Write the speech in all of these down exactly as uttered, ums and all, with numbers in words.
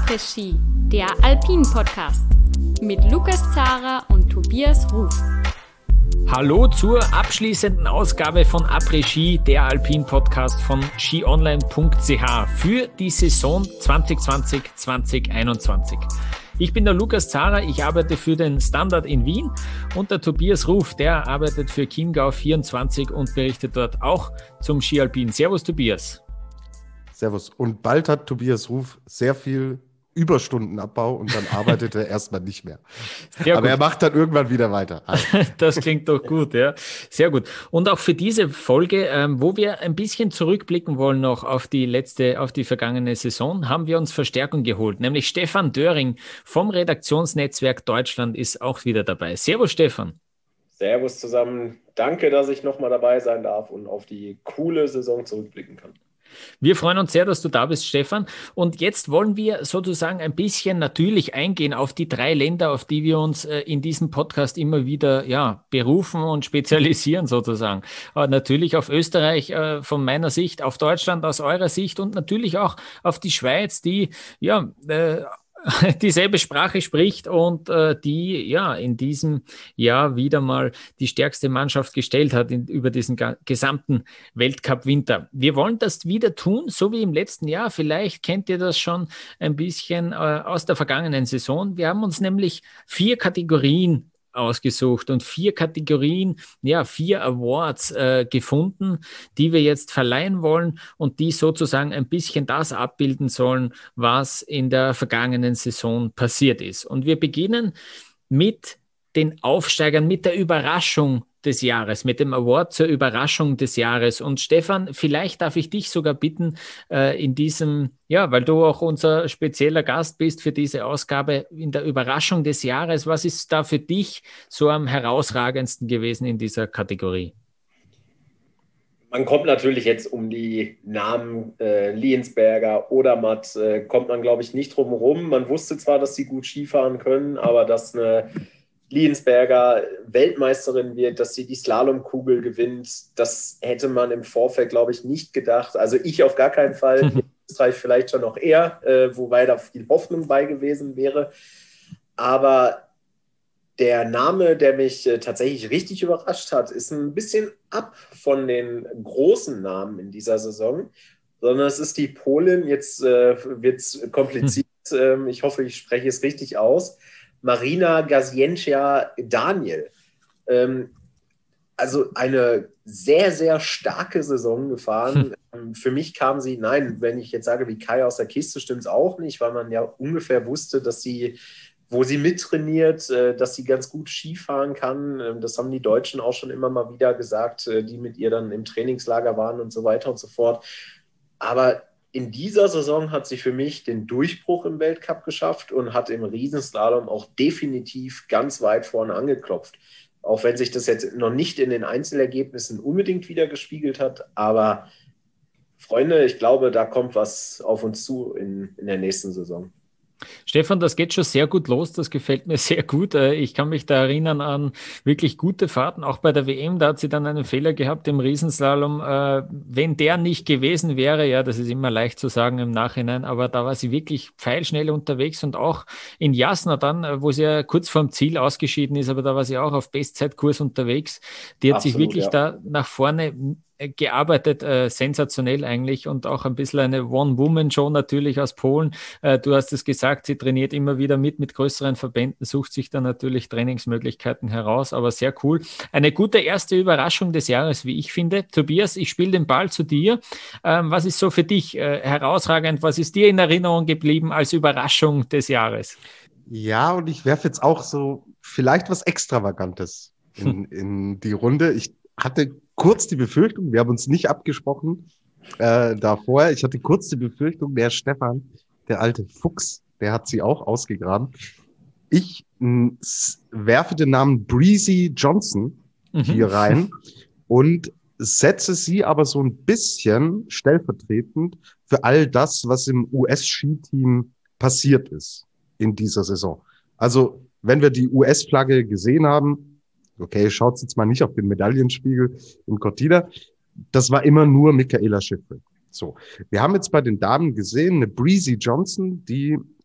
Après-Ski, der Alpin-Podcast mit Lukas Zara und Tobias Ruf. Hallo zur abschließenden Ausgabe von Après-Ski, der Alpin-Podcast von ski online punkt c h für die Saison zwanzig zwanzig zwanzig einundzwanzig. Ich bin der Lukas Zara, ich arbeite für den Standard in Wien und der Tobias Ruf, der arbeitet für Chiemgau vierundzwanzig und berichtet dort auch zum Ski Alpin. Servus Tobias. Servus. Und bald hat Tobias Ruf sehr viel Überstundenabbau und dann arbeitet er erstmal nicht mehr. Sehr Aber gut. Er macht dann irgendwann wieder weiter. Das klingt doch gut, ja. Sehr gut. Und auch für diese Folge, ähm, wo wir ein bisschen zurückblicken wollen noch auf die letzte, auf die vergangene Saison, haben wir uns Verstärkung geholt. Nämlich Stefan Döring vom Redaktionsnetzwerk Deutschland ist auch wieder dabei. Servus Stefan. Servus zusammen. Danke, dass ich nochmal dabei sein darf und auf die coole Saison zurückblicken kann. Wir freuen uns sehr, dass du da bist, Stefan. Und jetzt wollen wir sozusagen ein bisschen natürlich eingehen auf die drei Länder, auf die wir uns äh, in diesem Podcast immer wieder ja, berufen und spezialisieren sozusagen. Aber natürlich auf Österreich äh, von meiner Sicht, auf Deutschland aus eurer Sicht und natürlich auch auf die Schweiz, die ja äh, dieselbe Sprache spricht und äh, die ja in diesem Jahr wieder mal die stärkste Mannschaft gestellt hat in, über diesen ga- gesamten Weltcup-Winter. Wir wollen das wieder tun, so wie im letzten Jahr. Vielleicht kennt ihr das schon ein bisschen äh, aus der vergangenen Saison. Wir haben uns nämlich vier Kategorien ausgesucht und vier Kategorien, ja, vier Awards äh, gefunden, die wir jetzt verleihen wollen und die sozusagen ein bisschen das abbilden sollen, was in der vergangenen Saison passiert ist. Und wir beginnen mit den Aufsteigern, mit der Überraschung des Jahres, mit dem Award zur Überraschung des Jahres. Und Stefan, vielleicht darf ich dich sogar bitten, äh, in diesem, ja, weil du auch unser spezieller Gast bist für diese Ausgabe, in der Überraschung des Jahres, was ist da für dich so am herausragendsten gewesen in dieser Kategorie? Man kommt natürlich jetzt um die Namen äh, Liensberger, Odermatt, äh, kommt man, glaube ich, nicht drum herum. Man wusste zwar, dass sie gut Skifahren können, aber dass eine Liensberger Weltmeisterin wird, dass sie die Slalomkugel gewinnt, das hätte man im Vorfeld, glaube ich, nicht gedacht. Also ich auf gar keinen Fall, in Österreich vielleicht schon noch eher, äh, wobei da viel Hoffnung bei gewesen wäre. Aber der Name, der mich äh, tatsächlich richtig überrascht hat, ist ein bisschen ab von den großen Namen in dieser Saison, sondern es ist die Polin, jetzt äh, wird es kompliziert, äh, ich hoffe, ich spreche es richtig aus, Marina Gaziencja-Daniel. Ähm, also eine sehr, sehr starke Saison gefahren. Hm. Für mich kam sie, nein, wenn ich jetzt sage, wie Kai aus der Kiste, stimmt es auch nicht, weil man ja ungefähr wusste, dass sie, wo sie mittrainiert, äh, dass sie ganz gut Skifahren kann. Ähm, das haben die Deutschen auch schon immer mal wieder gesagt, äh, die mit ihr dann im Trainingslager waren und so weiter und so fort. Aber in dieser Saison hat sie für mich den Durchbruch im Weltcup geschafft und hat im Riesenslalom auch definitiv ganz weit vorne angeklopft. Auch wenn sich das jetzt noch nicht in den Einzelergebnissen unbedingt wieder gespiegelt hat. Aber Freunde, ich glaube, da kommt was auf uns zu in, in der nächsten Saison. Stefan, das geht schon sehr gut los, das gefällt mir sehr gut. Ich kann mich da erinnern an wirklich gute Fahrten, auch bei der W M, da hat sie dann einen Fehler gehabt im Riesenslalom. Wenn der nicht gewesen wäre, ja, das ist immer leicht zu sagen im Nachhinein, aber da war sie wirklich pfeilschnell unterwegs und auch in Jasna dann, wo sie ja kurz vorm Ziel ausgeschieden ist, aber da war sie auch auf Bestzeitkurs unterwegs. Die hat Absolut, sich wirklich ja. da nach vorne gearbeitet, äh, sensationell eigentlich und auch ein bisschen eine One-Woman-Show natürlich aus Polen. Äh, du hast es gesagt, sie trainiert immer wieder mit, mit größeren Verbänden, sucht sich dann natürlich Trainingsmöglichkeiten heraus, aber sehr cool. Eine gute erste Überraschung des Jahres, wie ich finde. Tobias, ich spiele den Ball zu dir. Ähm, was ist so für dich äh, herausragend? Was ist dir in Erinnerung geblieben als Überraschung des Jahres? Ja, und ich werfe jetzt auch so vielleicht was Extravagantes in, in die Runde. Ich hatte kurz die Befürchtung, wir haben uns nicht abgesprochen äh, davor, ich hatte kurz die Befürchtung, der Stefan, der alte Fuchs, der hat sie auch ausgegraben. Ich m, s- werfe den Namen Breezy Johnson mhm. hier rein und setze sie aber so ein bisschen stellvertretend für all das, was im U S-Skiteam passiert ist in dieser Saison. Also, wenn wir die U S-Flagge gesehen haben, okay, schaut jetzt mal nicht auf den Medaillenspiegel in Cortina. Das war immer nur Michaela Schifrin. So. Wir haben jetzt bei den Damen gesehen, eine Breezy Johnson, die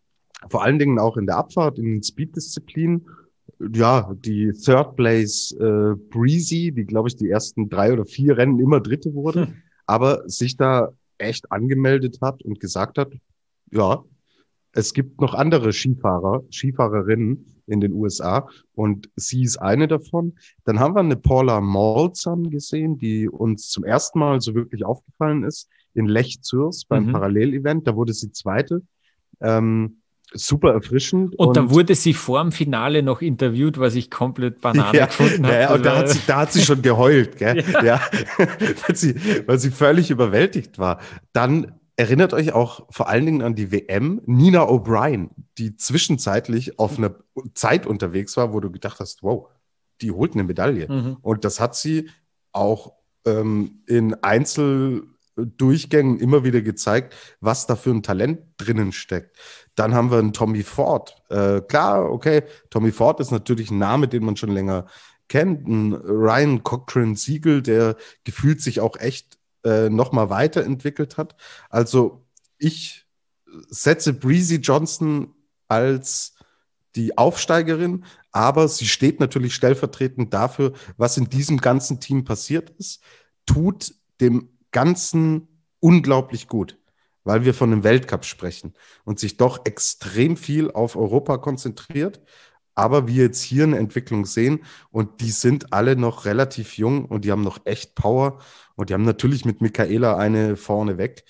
vor allen Dingen auch in der Abfahrt, in den Speed-Disziplinen. Ja, die Third Place äh, Breezy, die, glaube ich, die ersten drei oder vier Rennen immer Dritte wurde, hm. aber sich da echt angemeldet hat und gesagt hat, ja, es gibt noch andere Skifahrer, Skifahrerinnen in den U S A und sie ist eine davon. Dann haben wir eine Paula Molson gesehen, die uns zum ersten Mal so wirklich aufgefallen ist, in Lech Zürs beim mhm. Parallelevent. Da wurde sie Zweite. Ähm, super erfrischend. Und, und da wurde sie vor dem Finale noch interviewt, was ich komplett Banane ja, gefunden habe. Ja, und da hat, sie, da hat sie schon geheult, gell? Ja. Ja. weil, sie, weil sie völlig überwältigt war. Dann erinnert euch auch vor allen Dingen an die W M, Nina O'Brien, die zwischenzeitlich auf einer Zeit unterwegs war, wo du gedacht hast, wow, die holt eine Medaille. Mhm. Und das hat sie auch ähm, in Einzeldurchgängen immer wieder gezeigt, was da für ein Talent drinnen steckt. Dann haben wir einen Tommy Ford. Äh, klar, okay, Tommy Ford ist natürlich ein Name, den man schon länger kennt. Ein Ryan Cochran-Siegel, der gefühlt sich auch echt äh, nochmal weiterentwickelt hat. Also ich setze Breezy Johnson als die Aufsteigerin, aber sie steht natürlich stellvertretend dafür, was in diesem ganzen Team passiert ist, tut dem Ganzen unglaublich gut, weil wir von einem Weltcup sprechen und sich doch extrem viel auf Europa konzentriert, aber wir jetzt hier eine Entwicklung sehen und die sind alle noch relativ jung und die haben noch echt Power und die haben natürlich mit Michaela eine vorne weg,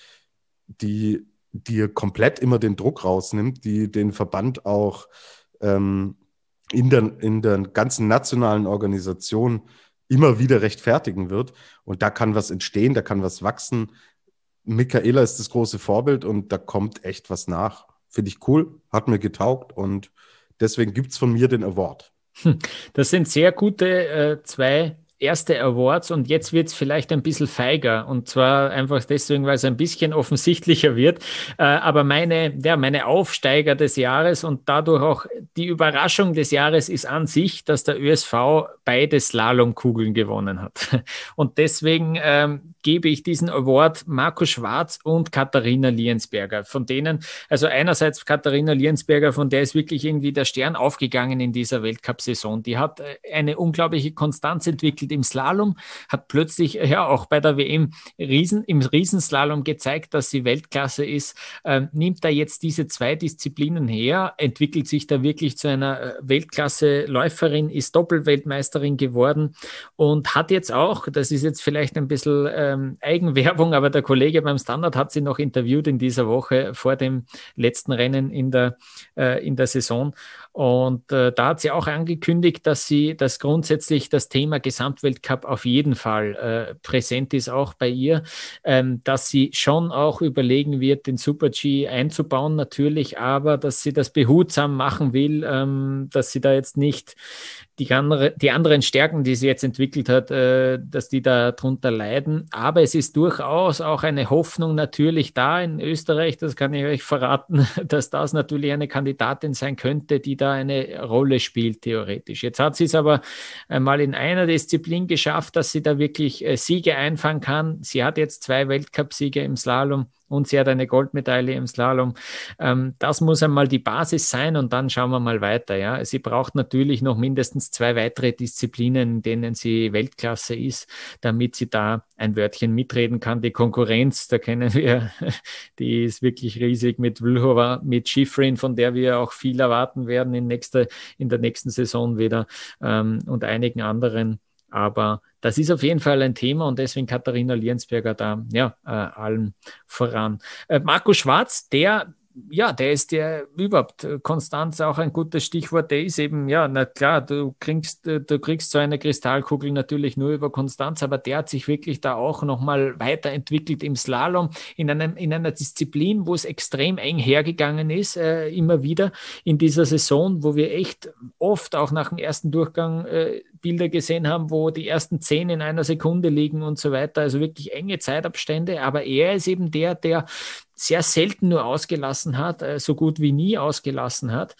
die dir komplett immer den Druck rausnimmt, die den Verband auch ähm, in der, in der ganzen nationalen Organisation immer wieder rechtfertigen wird. Und da kann was entstehen, da kann was wachsen. Michaela ist das große Vorbild und da kommt echt was nach. Finde ich cool, hat mir getaugt und deswegen gibt es von mir den Award. Das sind sehr gute äh, zwei erste Awards und jetzt wird es vielleicht ein bisschen feiger und zwar einfach deswegen, weil es ein bisschen offensichtlicher wird, äh, aber meine, ja, meine Aufsteiger des Jahres und dadurch auch die Überraschung des Jahres ist an sich, dass der Ö S V beide Slalomkugeln gewonnen hat und deswegen ähm, gebe ich diesen Award Marco Schwarz und Katharina Liensberger, von denen, also einerseits Katharina Liensberger, von der ist wirklich irgendwie der Stern aufgegangen in dieser Weltcup-Saison, die hat eine unglaubliche Konstanz entwickelt im Slalom, hat plötzlich ja auch bei der W M Riesen, im Riesenslalom gezeigt, dass sie Weltklasse ist, ähm, nimmt da jetzt diese zwei Disziplinen her, entwickelt sich da wirklich zu einer Weltklasse-Läuferin, ist Doppelweltmeisterin geworden und hat jetzt auch, das ist jetzt vielleicht ein bisschen ähm, Eigenwerbung, aber der Kollege beim Standard hat sie noch interviewt in dieser Woche vor dem letzten Rennen in der, äh, in der Saison. Und äh, da hat sie auch angekündigt, dass sie, dass grundsätzlich das Thema Gesamtweltcup auf jeden Fall äh, präsent ist, auch bei ihr, ähm, dass sie schon auch überlegen wird, den Super-G einzubauen natürlich, aber dass sie das behutsam machen will, ähm, dass sie da jetzt nicht die, andere, die anderen Stärken, die sie jetzt entwickelt hat, äh, dass die da drunter leiden. Aber es ist durchaus auch eine Hoffnung natürlich da in Österreich, das kann ich euch verraten, dass das natürlich eine Kandidatin sein könnte, die da eine Rolle spielt, theoretisch. Jetzt hat sie es aber einmal in einer Disziplin geschafft, dass sie da wirklich äh, Siege einfangen kann. Sie hat jetzt zwei Weltcup-Siege im Slalom und sie hat eine Goldmedaille im Slalom. Ähm, das muss einmal die Basis sein und dann schauen wir mal weiter. Ja? Sie braucht natürlich noch mindestens zwei weitere Disziplinen, in denen sie Weltklasse ist, damit sie da ein Wörtchen mitreden kann. Die Konkurrenz, da kennen wir, die ist wirklich riesig mit Vlhova, mit Schifrin, von der wir auch viel erwarten werden in, nächste, in der nächsten Saison wieder ähm, und einigen anderen. Aber das ist auf jeden Fall ein Thema und deswegen Katharina Liensberger da ja äh, allen voran. Äh, Marco Schwarz, der ja, der ist ja überhaupt, Konstanz auch ein gutes Stichwort, der ist eben, ja, na klar, du kriegst, du kriegst so eine Kristallkugel natürlich nur über Konstanz, aber der hat sich wirklich da auch nochmal weiterentwickelt im Slalom, in einem, in einer Disziplin, wo es extrem eng hergegangen ist, äh, immer wieder in dieser Saison, wo wir echt oft auch nach dem ersten Durchgang äh, Bilder gesehen haben, wo die ersten zehn in einer Sekunde liegen und so weiter, also wirklich enge Zeitabstände, aber er ist eben der, der sehr selten nur ausgelassen hat, so gut wie nie ausgelassen hat.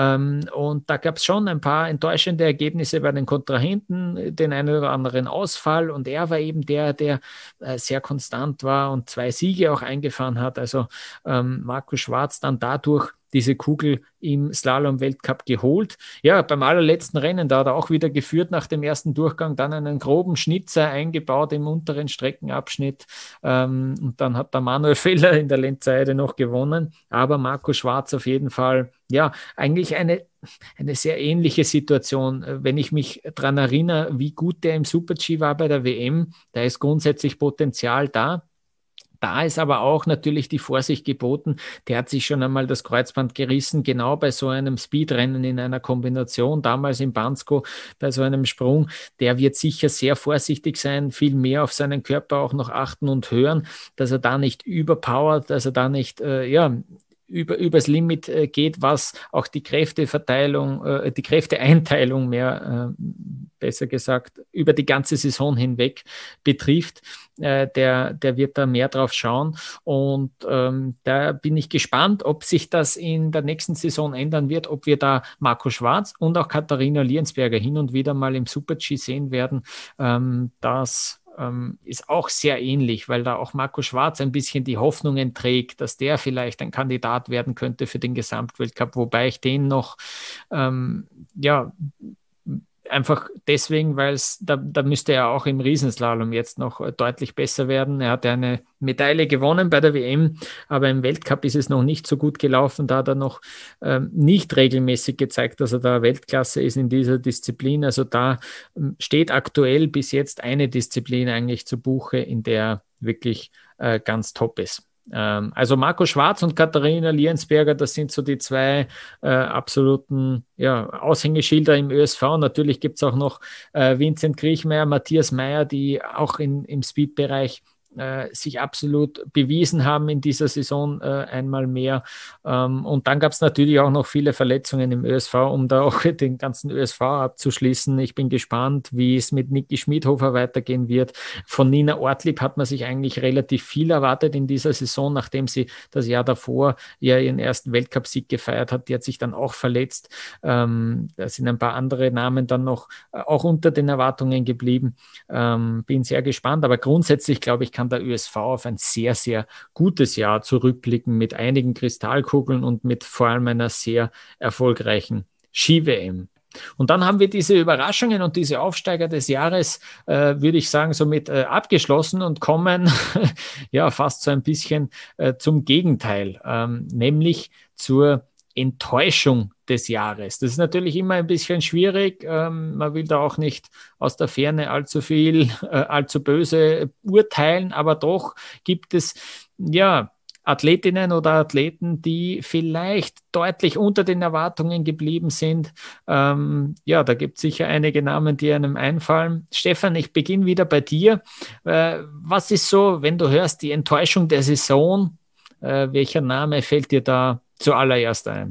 Und da gab es schon ein paar enttäuschende Ergebnisse bei den Kontrahenten, den einen oder anderen Ausfall. Und er war eben der, der sehr konstant war und zwei Siege auch eingefahren hat. Also Marco Schwarz dann dadurch diese Kugel im Slalom-Weltcup geholt. Ja, beim allerletzten Rennen, da hat er auch wieder geführt nach dem ersten Durchgang, dann einen groben Schnitzer eingebaut im unteren Streckenabschnitt ähm, und dann hat der Manuel Feller in der Lenzerheide noch gewonnen, aber Marco Schwarz auf jeden Fall, ja, eigentlich eine, eine sehr ähnliche Situation. Wenn ich mich daran erinnere, wie gut der im Super-G war bei der W M, da ist grundsätzlich Potenzial da. Da ist aber auch natürlich die Vorsicht geboten. Der hat sich schon einmal das Kreuzband gerissen, genau bei so einem Speedrennen in einer Kombination, damals in Bansko, bei so einem Sprung. Der wird sicher sehr vorsichtig sein, viel mehr auf seinen Körper auch noch achten und hören, dass er da nicht überpowert, dass er da nicht, äh, ja, über, übers Limit äh, geht, was auch die Kräfteverteilung, äh, die Kräfteeinteilung mehr, äh, besser gesagt, über die ganze Saison hinweg betrifft. Äh, der, der wird da mehr drauf schauen und ähm, da bin ich gespannt, ob sich das in der nächsten Saison ändern wird, ob wir da Marco Schwarz und auch Katharina Liensberger hin und wieder mal im Super-G sehen werden. Ähm, das Ähm, ist auch sehr ähnlich, weil da auch Marco Schwarz ein bisschen die Hoffnungen trägt, dass der vielleicht ein Kandidat werden könnte für den Gesamtweltcup, wobei ich den noch, ähm, ja, einfach deswegen, weil es, da, da müsste er auch im Riesenslalom jetzt noch deutlich besser werden. Er hat ja eine Medaille gewonnen bei der W M, aber im Weltcup ist es noch nicht so gut gelaufen. Da hat er noch ähm, nicht regelmäßig gezeigt, dass er da Weltklasse ist in dieser Disziplin. Also da ähm, steht aktuell bis jetzt eine Disziplin eigentlich zu Buche, in der wirklich äh, ganz top ist. Also Marco Schwarz und Katharina Liensberger, das sind so die zwei äh, absoluten ja, Aushängeschilder im Ö S V. Natürlich gibt es auch noch äh, Vincent Kriechmeier, Matthias Meyer, die auch in, im Speed-Bereich äh, sich absolut bewiesen haben in dieser Saison äh, einmal mehr. Ähm, und dann gab es natürlich auch noch viele Verletzungen im Ö S V, um da auch den ganzen Ö S V abzuschließen. Ich bin gespannt, wie es mit Niki Schmidhofer weitergehen wird. Von Nina Ortlieb hat man sich eigentlich relativ viel erwartet in dieser Saison, nachdem sie das Jahr davor ja ihren ersten Weltcupsieg gefeiert hat. Die hat sich dann auch verletzt. Ähm, da sind ein paar andere Namen dann noch äh, auch unter den Erwartungen geblieben. Ähm, bin sehr gespannt, aber grundsätzlich glaube ich, kann der Ö S V auf ein sehr, sehr gutes Jahr zurückblicken mit einigen Kristallkugeln und mit vor allem einer sehr erfolgreichen Ski-W M. Und dann haben wir diese Überraschungen und diese Aufsteiger des Jahres, äh, würde ich sagen, somit äh, abgeschlossen und kommen ja fast so ein bisschen äh, zum Gegenteil, ähm, nämlich zur Enttäuschung des Jahres. Das ist natürlich immer ein bisschen schwierig. Ähm, man will da auch nicht aus der Ferne allzu viel, äh, allzu böse urteilen, aber doch gibt es ja Athletinnen oder Athleten, die vielleicht deutlich unter den Erwartungen geblieben sind. Ähm, ja, da gibt es sicher einige Namen, die einem einfallen. Stefan, ich beginne wieder bei dir. Äh, was ist so, wenn du hörst, die Enttäuschung der Saison, äh, welcher Name fällt dir da zuallererst ein?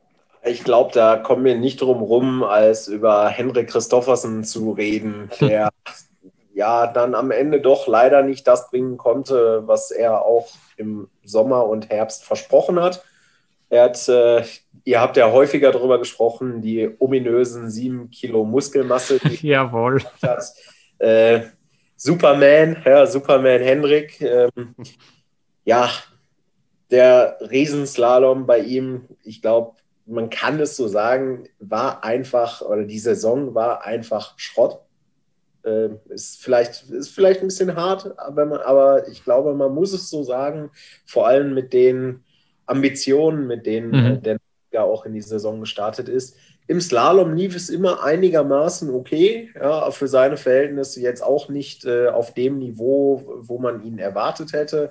Ich glaube, da kommen wir nicht drum rum, als über Henrik Kristoffersen zu reden, der ja dann am Ende doch leider nicht das bringen konnte, was er auch im Sommer und Herbst versprochen hat. Er hat, äh, ihr habt ja häufiger darüber gesprochen, die ominösen sieben Kilo Muskelmasse, die Jawohl. er hat. Äh, Superman, ja, Superman Henrik. Ähm, ja, der Riesenslalom bei ihm, ich glaube, man kann es so sagen, war einfach, oder die Saison war einfach Schrott. Äh, ist, vielleicht, ist vielleicht ein bisschen hart, aber, man, aber ich glaube, man muss es so sagen, vor allem mit den Ambitionen, mit denen mhm. äh, der ja auch in die Saison gestartet ist. Im Slalom lief es immer einigermaßen okay, ja, für seine Verhältnisse jetzt auch nicht äh, auf dem Niveau, wo man ihn erwartet hätte.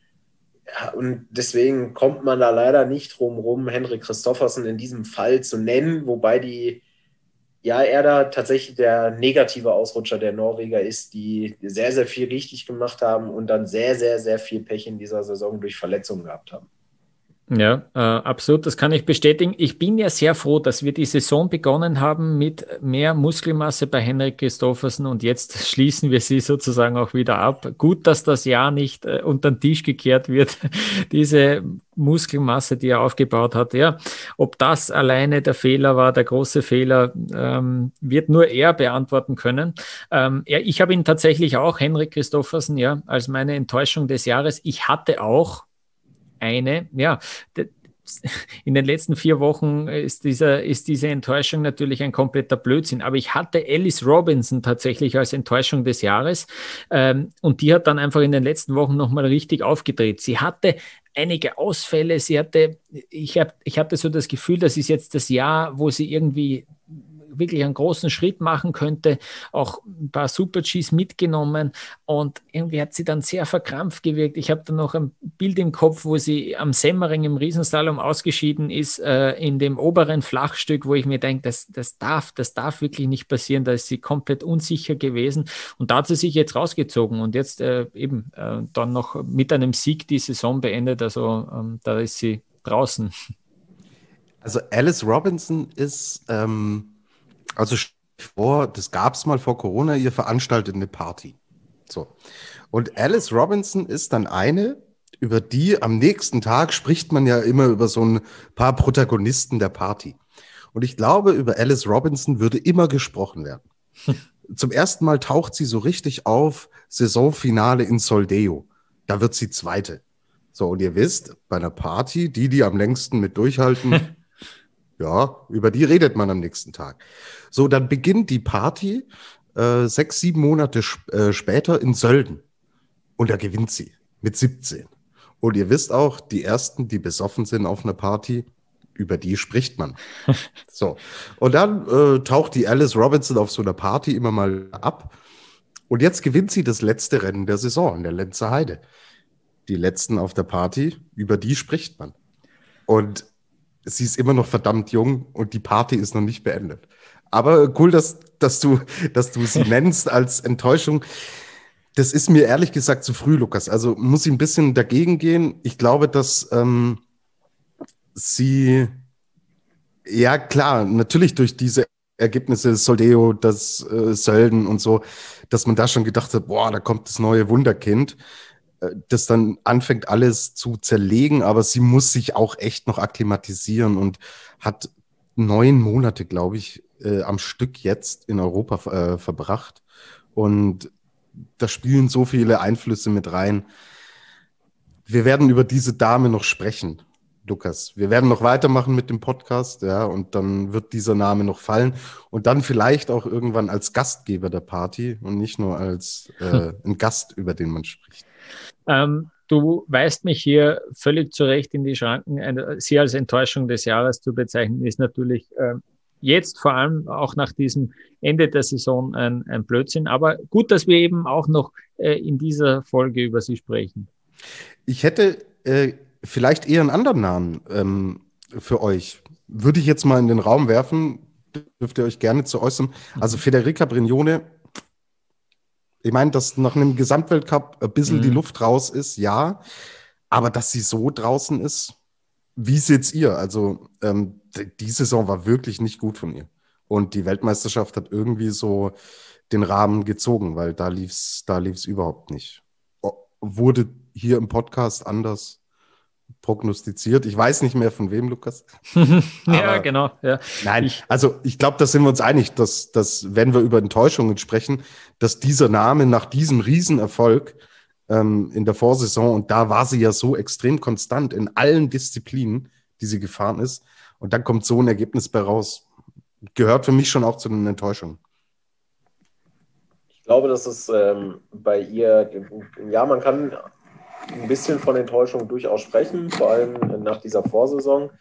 Ja, und deswegen kommt man da leider nicht drum rum, Henrik Kristoffersen in diesem Fall zu nennen, wobei die, ja, er da tatsächlich der negative Ausrutscher der Norweger ist, die sehr, sehr viel richtig gemacht haben und dann sehr, sehr, sehr viel Pech in dieser Saison durch Verletzungen gehabt haben. Ja, äh, absolut, das kann ich bestätigen. Ich bin ja sehr froh, dass wir die Saison begonnen haben mit mehr Muskelmasse bei Henrik Kristoffersen und jetzt schließen wir sie sozusagen auch wieder ab. Gut, dass das Jahr nicht äh, unter den Tisch gekehrt wird, diese Muskelmasse, die er aufgebaut hat. Ja, ob das alleine der Fehler war, der große Fehler, ähm, wird nur er beantworten können. Ähm, ja, ich habe ihn tatsächlich auch, Henrik Kristoffersen, ja, als meine Enttäuschung des Jahres. Ich hatte auch eine, ja, in den letzten vier Wochen ist, dieser, ist diese Enttäuschung natürlich ein kompletter Blödsinn. Aber ich hatte Alice Robinson tatsächlich als Enttäuschung des Jahres. Ähm, und die hat dann einfach in den letzten Wochen nochmal richtig aufgedreht. Sie hatte einige Ausfälle. Sie hatte, ich, hab, ich hatte so das Gefühl, das ist jetzt das Jahr, wo sie irgendwie wirklich einen großen Schritt machen könnte, auch ein paar Super-Gs mitgenommen und irgendwie hat sie dann sehr verkrampft gewirkt. Ich habe da noch ein Bild im Kopf, wo sie am Semmering im Riesenslalom ausgeschieden ist, äh, in dem oberen Flachstück, wo ich mir denke, das, das, darf, das darf wirklich nicht passieren, da ist sie komplett unsicher gewesen und da hat sie sich jetzt rausgezogen und jetzt äh, eben äh, dann noch mit einem Sieg die Saison beendet, also ähm, da ist sie draußen. Also Alice Robinson ist ähm Also vor, das gab es mal vor Corona, ihr veranstaltet eine Party. So. Und Alice Robinson ist dann eine, über die am nächsten Tag spricht man ja immer über so ein paar Protagonisten der Party. Und ich glaube, über Alice Robinson würde immer gesprochen werden. Zum ersten Mal taucht sie so richtig auf, Saisonfinale in Soldeo. Da wird sie Zweite. So, und ihr wisst, bei einer Party, die, die am längsten mit durchhalten, ja, über die redet man am nächsten Tag. So, dann beginnt die Party äh, sechs, sieben Monate sp- äh, später in Sölden. Und da gewinnt sie mit siebzehn. Und ihr wisst auch, die Ersten, die besoffen sind auf einer Party, über die spricht man. So, und dann äh, taucht die Alice Robinson auf so einer Party immer mal ab. Und jetzt gewinnt sie das letzte Rennen der Saison in der Lenzer Heide. Die Letzten auf der Party, über die spricht man. Und sie ist immer noch verdammt jung und die Party ist noch nicht beendet. Aber cool, dass, dass, du, dass du sie nennst als Enttäuschung. Das ist mir ehrlich gesagt zu früh, Lukas. Also muss ich ein bisschen dagegen gehen. Ich glaube, dass ähm, sie, ja klar, natürlich durch diese Ergebnisse, Soldeo, das äh, Sölden und so, dass man da schon gedacht hat, boah, da kommt das neue Wunderkind, das dann anfängt alles zu zerlegen, aber sie muss sich auch echt noch akklimatisieren und hat neun Monate, glaube ich, äh, am Stück jetzt in Europa äh, verbracht. Und da spielen so viele Einflüsse mit rein. Wir werden über diese Dame noch sprechen, Lukas. Wir werden noch weitermachen mit dem Podcast, ja, und dann wird dieser Name noch fallen und dann vielleicht auch irgendwann als Gastgeber der Party und nicht nur als äh, ein Gast, über den man spricht. Ähm, du weist mich hier völlig zu Recht in die Schranken. Eine, sie als Enttäuschung des Jahres zu bezeichnen, ist natürlich äh, jetzt vor allem auch nach diesem Ende der Saison ein, ein Blödsinn. Aber gut, dass wir eben auch noch äh, in dieser Folge über sie sprechen. Ich hätte äh, vielleicht eher einen anderen Namen ähm, für euch. Würde ich jetzt mal in den Raum werfen, dürft ihr euch gerne zu äußern. Also Federica Brignone. Ich meine, dass nach einem Gesamtweltcup ein bisschen mhm. die Luft raus ist, ja. Aber dass sie so draußen ist, wie seht's ihr? Also ähm, die Saison war wirklich nicht gut von ihr. Und die Weltmeisterschaft hat irgendwie so den Rahmen gezogen, weil da lief's, da lief's überhaupt nicht. Wurde hier im Podcast anders prognostiziert. Ich weiß nicht mehr von wem, Lukas. Ja, genau. Ja. Nein, ich, also ich glaube, da sind wir uns einig, dass, dass, wenn wir über Enttäuschungen sprechen, dass dieser Name nach diesem Riesenerfolg ähm, in der Vorsaison, und da war sie ja so extrem konstant in allen Disziplinen, die sie gefahren ist, und dann kommt so ein Ergebnis bei raus, gehört für mich schon auch zu den Enttäuschungen. Ich glaube, dass es ähm, bei ihr, ja, man kann ein bisschen von Enttäuschung durchaus sprechen, vor allem nach dieser Vorsaison.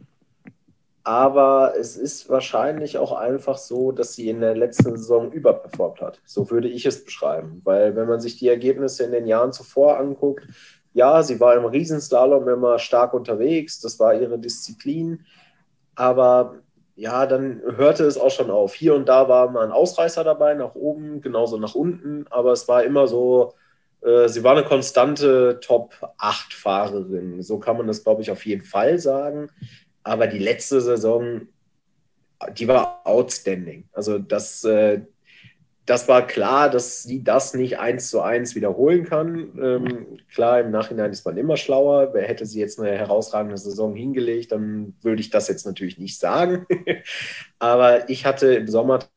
Aber es ist wahrscheinlich auch einfach so, dass sie in der letzten Saison überperformt hat. So würde ich es beschreiben. Weil wenn man sich die Ergebnisse in den Jahren zuvor anguckt, ja, sie war im Riesenslalom immer stark unterwegs, das war ihre Disziplin. Aber ja, dann hörte es auch schon auf. Hier und da war mal ein Ausreißer dabei, nach oben, genauso nach unten. Aber es war immer so, äh, sie war eine konstante Top acht Fahrerin. So kann man das, glaube ich, auf jeden Fall sagen. Aber die letzte Saison, die war outstanding. Also das, äh, das war klar, dass sie das nicht eins zu eins wiederholen kann. Ähm, klar, im Nachhinein ist man immer schlauer. Wer hätte sie jetzt eine herausragende Saison hingelegt, dann würde ich das jetzt natürlich nicht sagen. Aber ich hatte im Sommer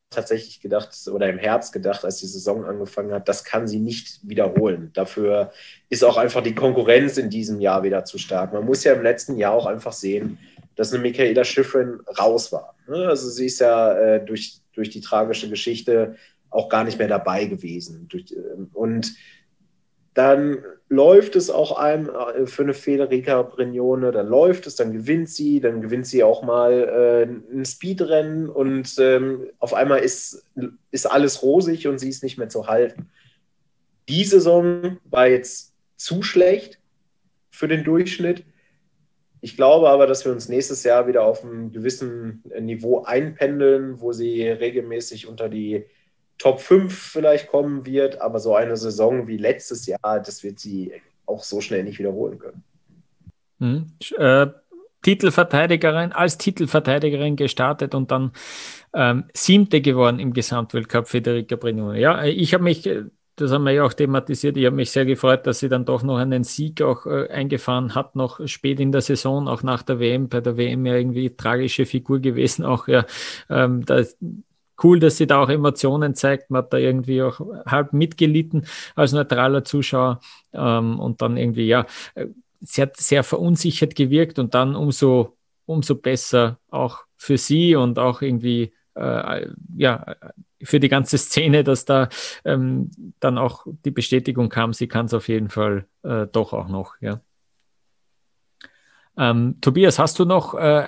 tatsächlich gedacht, oder im Herbst gedacht, als die Saison angefangen hat, das kann sie nicht wiederholen. Dafür ist auch einfach die Konkurrenz in diesem Jahr wieder zu stark. Man muss ja im letzten Jahr auch einfach sehen, dass eine Mikaela Shiffrin raus war. Also sie ist ja äh, durch, durch die tragische Geschichte auch gar nicht mehr dabei gewesen. Und dann läuft es auch einem für eine Federica Brignone, dann läuft es, dann gewinnt sie, dann gewinnt sie auch mal äh, ein Speedrennen und ähm, auf einmal ist, ist alles rosig und sie ist nicht mehr zu halten. Die Saison war jetzt zu schlecht für den Durchschnitt. Ich glaube aber, dass wir uns nächstes Jahr wieder auf einem gewissen Niveau einpendeln, wo sie regelmäßig unter die Top fünf vielleicht kommen wird, aber so eine Saison wie letztes Jahr, das wird sie auch so schnell nicht wiederholen können. Hm. Äh, Titelverteidigerin, als Titelverteidigerin gestartet und dann ähm, siebte geworden im Gesamtweltcup, Federica Brignone. Ja, ich habe mich, das haben wir ja auch thematisiert, ich habe mich sehr gefreut, dass sie dann doch noch einen Sieg auch äh, eingefahren hat, noch spät in der Saison, auch nach der W M, bei der W M ja irgendwie tragische Figur gewesen, auch ja, ähm, da cool, dass sie da auch Emotionen zeigt. Man hat da irgendwie auch halb mitgelitten als neutraler Zuschauer ähm, und dann irgendwie, ja, sie hat sehr verunsichert gewirkt und dann umso, umso besser auch für sie und auch irgendwie, äh, ja, für die ganze Szene, dass da ähm, dann auch die Bestätigung kam, sie kann es auf jeden Fall äh, doch auch noch, ja. Ähm, Tobias, hast du noch äh,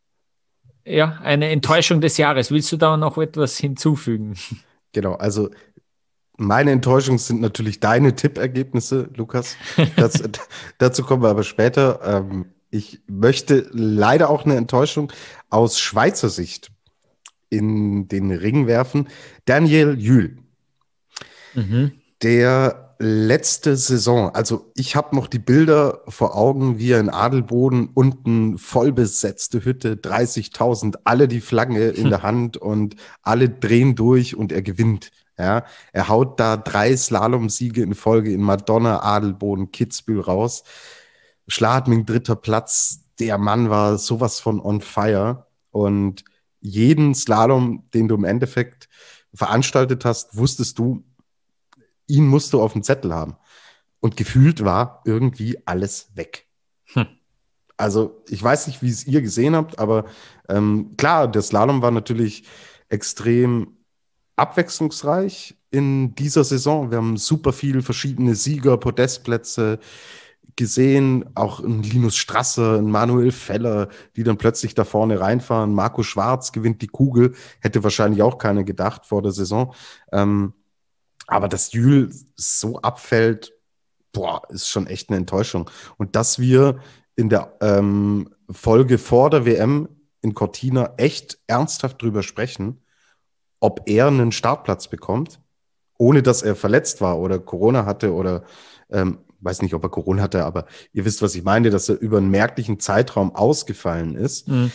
ja, eine Enttäuschung des Jahres. Willst du da noch etwas hinzufügen? Genau, also meine Enttäuschung sind natürlich deine Tippergebnisse, Lukas. Das, dazu kommen wir aber später. Ähm, ich möchte leider auch eine Enttäuschung aus Schweizer Sicht in den Ring werfen. Daniel Juhl, mhm. der letzte Saison, also ich habe noch die Bilder vor Augen, wie er in Adelboden unten vollbesetzte Hütte, dreißigtausend, alle die Flagge in der Hand und alle drehen durch und er gewinnt. Ja, er haut da drei Slalomsiege in Folge in Madonna, Adelboden, Kitzbühel raus. Schladming dritter Platz, der Mann war sowas von on fire und jeden Slalom, den du im Endeffekt veranstaltet hast, wusstest du, ihn musst du auf dem Zettel haben. Und gefühlt war irgendwie alles weg. Hm. Also ich weiß nicht, wie es ihr gesehen habt, aber ähm, klar, der Slalom war natürlich extrem abwechslungsreich in dieser Saison. Wir haben super viele verschiedene Sieger, Podestplätze gesehen, auch ein Linus Strasser, ein Manuel Feller, die dann plötzlich da vorne reinfahren. Marco Schwarz gewinnt die Kugel, hätte wahrscheinlich auch keiner gedacht vor der Saison. Ähm, Aber dass Juhl so abfällt, boah, ist schon echt eine Enttäuschung. Und dass wir in der ähm, Folge vor der W M in Cortina echt ernsthaft drüber sprechen, ob er einen Startplatz bekommt, ohne dass er verletzt war oder Corona hatte oder, ähm, weiß nicht, ob er Corona hatte, aber ihr wisst, was ich meine, dass er über einen merklichen Zeitraum ausgefallen ist. Mhm.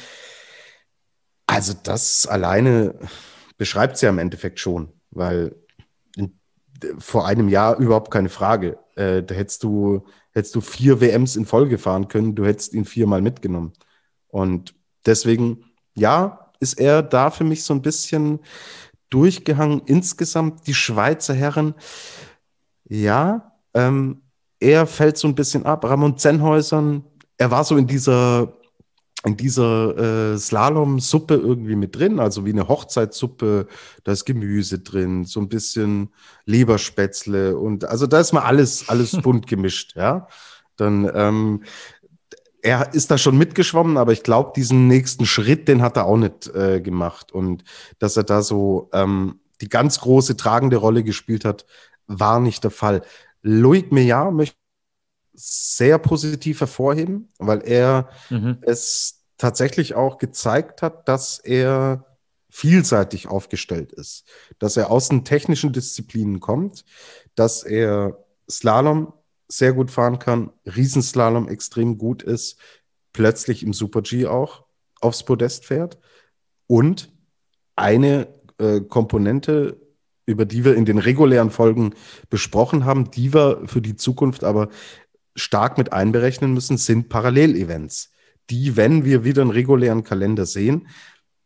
Also das alleine beschreibt es ja im Endeffekt schon, weil vor einem Jahr überhaupt keine Frage. Äh, da hättest du, hättest du vier W Ms in Folge fahren können, du hättest ihn viermal mitgenommen. Und deswegen, ja, ist er da für mich so ein bisschen durchgehangen. Insgesamt die Schweizer Herren, ja, ähm, er fällt so ein bisschen ab. Ramon Zenhäusern, er war so in dieser in dieser äh, Slalom-Suppe irgendwie mit drin, also wie eine Hochzeitssuppe, da ist Gemüse drin, so ein bisschen Leberspätzle und also da ist mal alles, alles bunt gemischt, ja. Dann, ähm, er ist da schon mitgeschwommen, aber ich glaube, diesen nächsten Schritt, den hat er auch nicht äh, gemacht und dass er da so ähm, die ganz große tragende Rolle gespielt hat, war nicht der Fall. Loic Meillard möchte sehr positiv hervorheben, weil er mhm. es tatsächlich auch gezeigt hat, dass er vielseitig aufgestellt ist, dass er aus den technischen Disziplinen kommt, dass er Slalom sehr gut fahren kann, Riesenslalom extrem gut ist, plötzlich im Super-G auch aufs Podest fährt und eine äh, Komponente, über die wir in den regulären Folgen besprochen haben, die wir für die Zukunft aber stark mit einberechnen müssen, sind Parallelevents. Die, wenn wir wieder einen regulären Kalender sehen,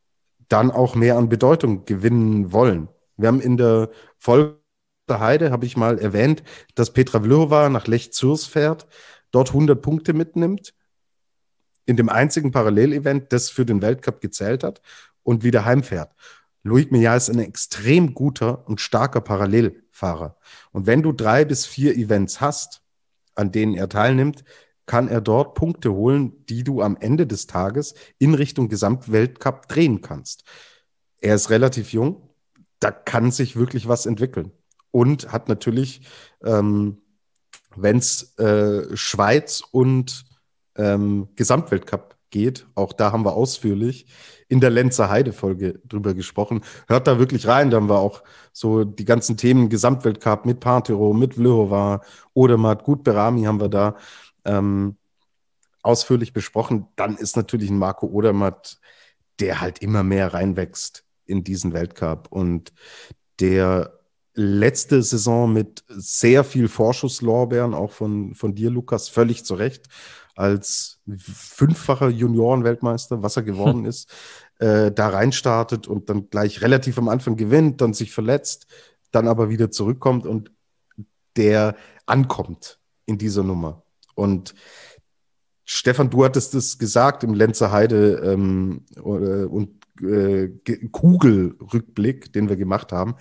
dann auch mehr an Bedeutung gewinnen wollen. Wir haben in der Folge der Heide, habe ich mal erwähnt, dass Petra Vlhova nach Lech Zürs fährt, dort hundert Punkte mitnimmt, in dem einzigen Parallelevent, das für den Weltcup gezählt hat und wieder heimfährt. Loic Meillard ist ein extrem guter und starker Parallelfahrer. Und wenn du drei bis vier Events hast, an denen er teilnimmt, kann er dort Punkte holen, die du am Ende des Tages in Richtung Gesamtweltcup drehen kannst. Er ist relativ jung, da kann sich wirklich was entwickeln. Und hat natürlich, ähm, wenn es äh, Schweiz und ähm, Gesamtweltcup geht, auch da haben wir ausführlich in der Lenzer Heide-Folge drüber gesprochen. Hört da wirklich rein, da haben wir auch so die ganzen Themen Gesamtweltcup mit Partero, mit Vlhova, Odermatt, Gut Berami haben wir da ähm, ausführlich besprochen. Dann ist natürlich ein Marco Odermatt, der halt immer mehr reinwächst in diesen Weltcup und der letzte Saison mit sehr viel Vorschusslorbeeren, auch von, von dir, Lukas, völlig zu Recht, als fünffacher Juniorenweltmeister, was er geworden ist, äh, da reinstartet und dann gleich relativ am Anfang gewinnt, dann sich verletzt, dann aber wieder zurückkommt und der ankommt in dieser Nummer. Und Stefan, du hattest es gesagt im Lenzer Heide ähm, und äh, Kugelrückblick, den wir gemacht haben,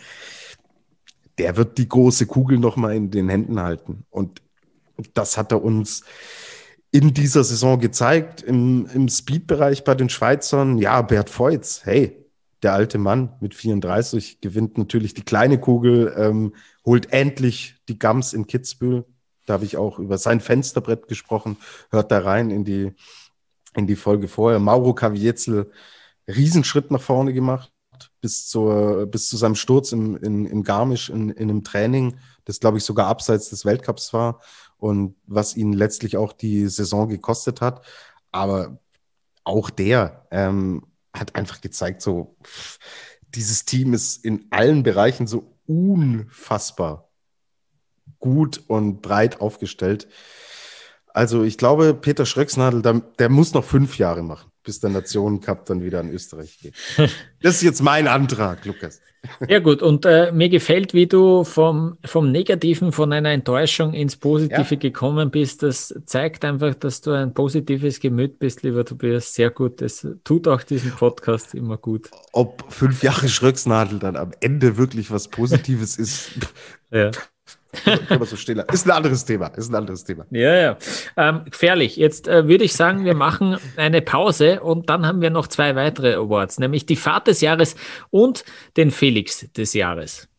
der wird die große Kugel nochmal in den Händen halten. Und das hat er uns in dieser Saison gezeigt, im, im Speed-Bereich bei den Schweizern. Ja, Bert Voits, hey, der alte Mann mit vierunddreißig gewinnt natürlich die kleine Kugel, ähm, holt endlich die Gams in Kitzbühel. Da habe ich auch über sein Fensterbrett gesprochen. Hört da rein in die, in die Folge vorher. Mauro Kaviezel, Riesenschritt nach vorne gemacht. Bis, zur, bis zu seinem Sturz im, in, in Garmisch in, in einem Training, das, glaube ich, sogar abseits des Weltcups war und was ihn letztlich auch die Saison gekostet hat. Aber auch der ähm, hat einfach gezeigt, so dieses Team ist in allen Bereichen so unfassbar gut und breit aufgestellt. Also ich glaube, Peter Schröcksnadel, der, der muss noch fünf Jahre machen, bis der Nationencup dann wieder an Österreich geht. Das ist jetzt mein Antrag, Lukas. Ja gut, und äh, mir gefällt, wie du vom, vom Negativen, von einer Enttäuschung ins Positive ja. gekommen bist. Das zeigt einfach, dass du ein positives Gemüt bist, lieber Tobias. Sehr gut, das tut auch diesen Podcast immer gut. Ob fünf Jahre Schröcksnadel dann am Ende wirklich was Positives ist, ja. Können wir so stehen lassen. Ist ein anderes Thema. Ist ein anderes Thema. Ja, ja. Ähm, gefährlich. Jetzt äh, würde ich sagen, wir machen eine Pause und dann haben wir noch zwei weitere Awards, nämlich die Fahrt des Jahres und den Felix des Jahres.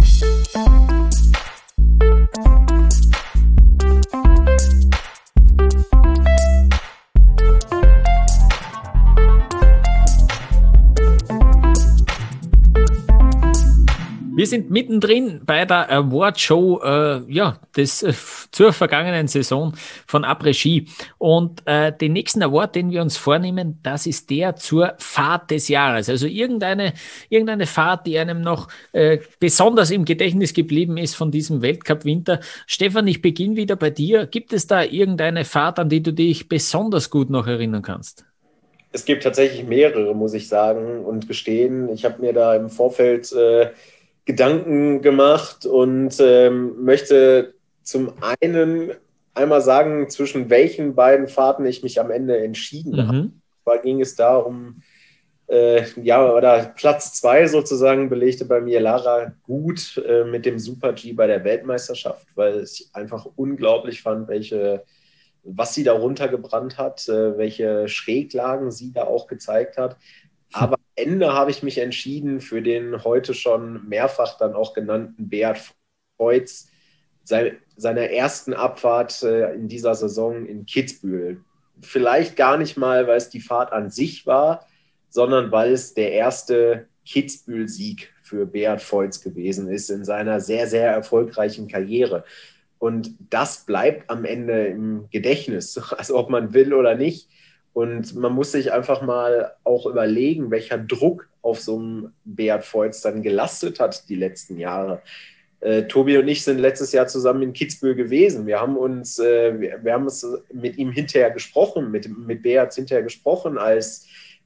Wir sind mittendrin bei der Award-Show äh, ja, des, äh, zur vergangenen Saison von Après-Ski. Und äh, den nächsten Award, den wir uns vornehmen, das ist der zur Fahrt des Jahres. Also irgendeine, irgendeine Fahrt, die einem noch äh, besonders im Gedächtnis geblieben ist von diesem Weltcup-Winter. Stefan, ich beginne wieder bei dir. Gibt es da irgendeine Fahrt, an die du dich besonders gut noch erinnern kannst? Es gibt tatsächlich mehrere, muss ich sagen und gestehen. Ich habe mir da im Vorfeld äh, Gedanken gemacht und ähm, möchte zum einen einmal sagen, zwischen welchen beiden Fahrten ich mich am Ende entschieden mhm. habe. Zwar ging es da um, äh, ja, oder Platz zwei sozusagen belegte bei mir Lara Gut äh, mit dem Super-G bei der Weltmeisterschaft, weil ich einfach unglaublich fand, welche, was sie da runtergebrannt hat, äh, welche Schräglagen sie da auch gezeigt hat. Aber am Ende habe ich mich entschieden für den heute schon mehrfach dann auch genannten Beat Voits, seiner ersten Abfahrt in dieser Saison in Kitzbühel. Vielleicht gar nicht mal, weil es die Fahrt an sich war, sondern weil es der erste Kitzbühel-Sieg für Beat Voits gewesen ist in seiner sehr, sehr erfolgreichen Karriere. Und das bleibt am Ende im Gedächtnis, also ob man will oder nicht. Und man muss sich einfach mal auch überlegen, welcher Druck auf so einem Beat Voits dann gelastet hat die letzten Jahre. Äh, Tobi und ich sind letztes Jahr zusammen in Kitzbühel gewesen. Wir haben uns, äh, wir, wir haben es mit ihm hinterher gesprochen, mit, mit Beat hinterher gesprochen, als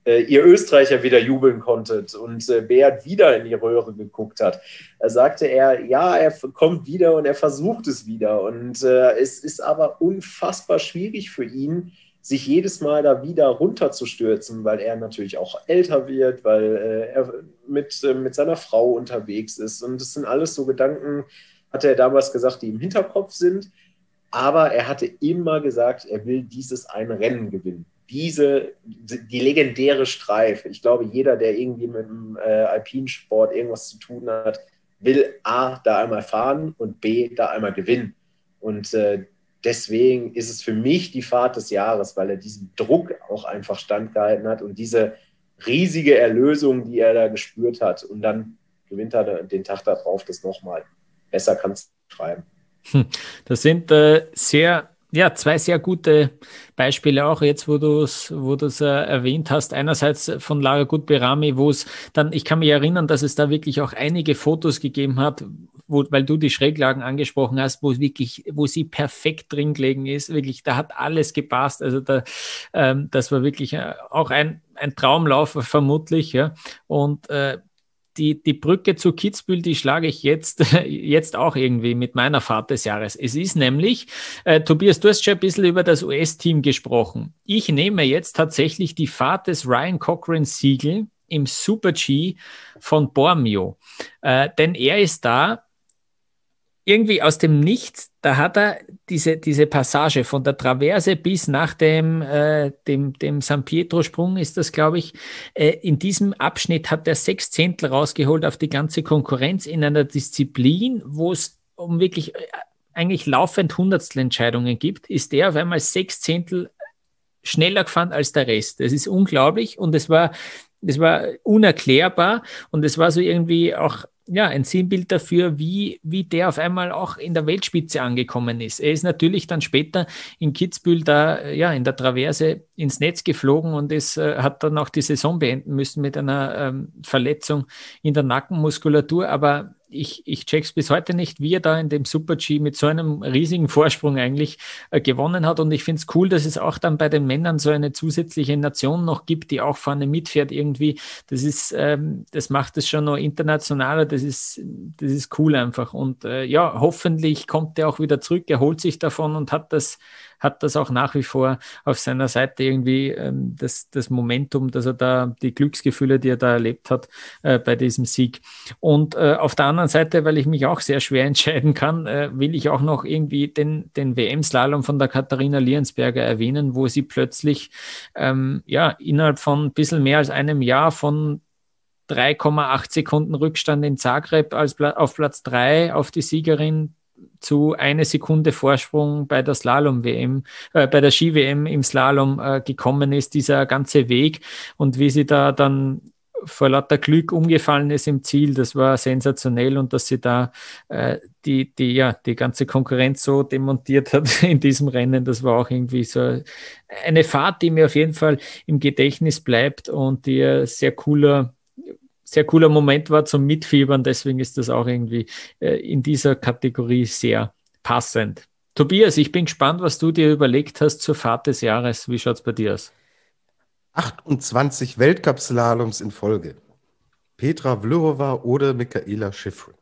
äh, ihr Österreicher wieder jubeln konntet und äh, Beat wieder in die Röhre geguckt hat. Da sagte er, ja, er kommt wieder und er versucht es wieder. Und äh, es ist aber unfassbar schwierig für ihn, sich jedes Mal da wieder runterzustürzen, weil er natürlich auch älter wird, weil äh, er mit, äh, mit seiner Frau unterwegs ist. Und das sind alles so Gedanken, hat er damals gesagt, die im Hinterkopf sind. Aber er hatte immer gesagt, er will dieses eine Rennen gewinnen. Diese, die legendäre Streife. Ich glaube, jeder, der irgendwie mit dem äh, Alpinsport irgendwas zu tun hat, will A, da einmal fahren und B, da einmal gewinnen. Und äh, deswegen ist es für mich die Fahrt des Jahres, weil er diesen Druck auch einfach standgehalten hat und diese riesige Erlösung, die er da gespürt hat. Und dann gewinnt er den Tag darauf das nochmal. Besser kann es schreiben. Das sind äh, sehr, ja, zwei sehr gute Beispiele auch jetzt, wo du es wo du's, äh, erwähnt hast. Einerseits von Lara Gutberami, wo es dann, ich kann mich erinnern, dass es da wirklich auch einige Fotos gegeben hat, wo, weil du die Schräglagen angesprochen hast, wo es wirklich, wo sie perfekt drin gelegen ist. Wirklich, da hat alles gepasst. Also da, ähm, das war wirklich äh, auch ein, ein Traumlauf vermutlich, ja. Und äh, Die, die Brücke zu Kitzbühel, die schlage ich jetzt, jetzt auch irgendwie mit meiner Fahrt des Jahres. Es ist nämlich, äh, Tobias, du hast schon ein bisschen über das U S-Team gesprochen. Ich nehme jetzt tatsächlich die Fahrt des Ryan Cochran-Siegel im Super-G von Bormio. Äh, denn er ist da irgendwie aus dem Nichts, da hat er diese, diese Passage von der Traverse bis nach dem, äh, dem, dem San Pietro-Sprung ist das, glaube ich. Äh, in diesem Abschnitt hat er sechs Zehntel rausgeholt auf die ganze Konkurrenz in einer Disziplin, wo es um wirklich äh, eigentlich laufend Hundertstelentscheidungen gibt, ist der auf einmal sechs Zehntel schneller gefahren als der Rest. Das ist unglaublich und es war, es war unerklärbar und es war so irgendwie auch ja, ein Sinnbild dafür, wie, wie der auf einmal auch in der Weltspitze angekommen ist. Er ist natürlich dann später in Kitzbühel da, ja, in der Traverse ins Netz geflogen und es äh, hat dann auch die Saison beenden müssen mit einer ähm, Verletzung in der Nackenmuskulatur, aber ich, ich check's bis heute nicht, wie er da in dem Super-G mit so einem riesigen Vorsprung eigentlich äh, gewonnen hat und ich finde es cool, dass es auch dann bei den Männern so eine zusätzliche Nation noch gibt, die auch vorne mitfährt irgendwie. Das ist, ähm, das macht es schon noch internationaler, das ist, das ist cool einfach und äh, ja, hoffentlich kommt er auch wieder zurück, er holt sich davon und hat das hat das auch nach wie vor auf seiner Seite irgendwie ähm, das, das Momentum, dass er da die Glücksgefühle, die er da erlebt hat äh, bei diesem Sieg. Und äh, auf der anderen Seite, weil ich mich auch sehr schwer entscheiden kann, äh, will ich auch noch irgendwie den, den W M-Slalom von der Katharina Liensberger erwähnen, wo sie plötzlich ähm, ja, innerhalb von ein bisschen mehr als einem Jahr von drei Komma acht Sekunden Rückstand in Zagreb als Pla- auf Platz drei auf die Siegerin zu eine Sekunde Vorsprung bei der Slalom-W M, äh, bei der Ski-W M im Slalom äh, gekommen ist, dieser ganze Weg und wie sie da dann vor lauter Glück umgefallen ist im Ziel, das war sensationell und dass sie da äh, die, die, ja, die ganze Konkurrenz so demontiert hat in diesem Rennen, das war auch irgendwie so eine Fahrt, die mir auf jeden Fall im Gedächtnis bleibt und die ein sehr cooler sehr cooler Moment war zum Mitfiebern, deswegen ist das auch irgendwie äh, in dieser Kategorie sehr passend. Tobias, ich bin gespannt, was du dir überlegt hast zur Fahrt des Jahres. Wie schaut es bei dir aus? achtundzwanzig Weltcup-Slaloms in Folge. Petra Vlhova oder Michaela Shiffrin.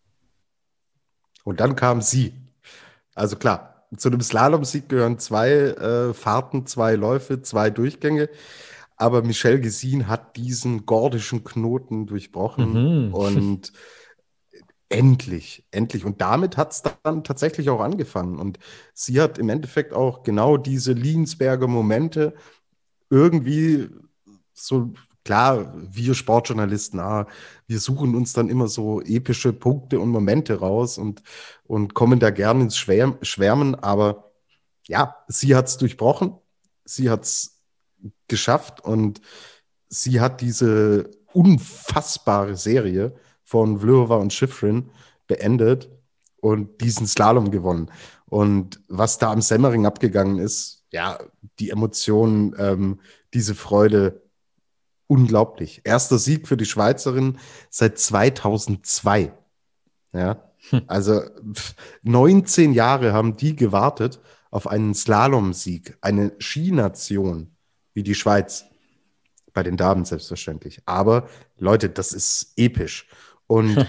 Und dann kam sie. Also klar, zu einem Slalom-Sieg gehören zwei äh, Fahrten, zwei Läufe, zwei Durchgänge. Aber Michelle Gesin hat diesen gordischen Knoten durchbrochen Mhm. und endlich, endlich. Und damit hat es dann tatsächlich auch angefangen. Und sie hat im Endeffekt auch genau diese Liensberger Momente irgendwie so, klar, wir Sportjournalisten, ah, wir suchen uns dann immer so epische Punkte und Momente raus und, und kommen da gerne ins Schwärm, Schwärmen. Aber ja, sie hat es durchbrochen. Sie hat es geschafft und sie hat diese unfassbare Serie von Vlhova und Shiffrin beendet und diesen Slalom gewonnen. Und was da am Semmering abgegangen ist, ja, die Emotionen, ähm, diese Freude, unglaublich. Erster Sieg für die Schweizerin seit zweitausendzwei. Ja, also pff, neunzehn Jahre haben die gewartet auf einen Slalom-Sieg, eine Skination wie die Schweiz. Bei den Damen selbstverständlich. Aber Leute, das ist episch. Und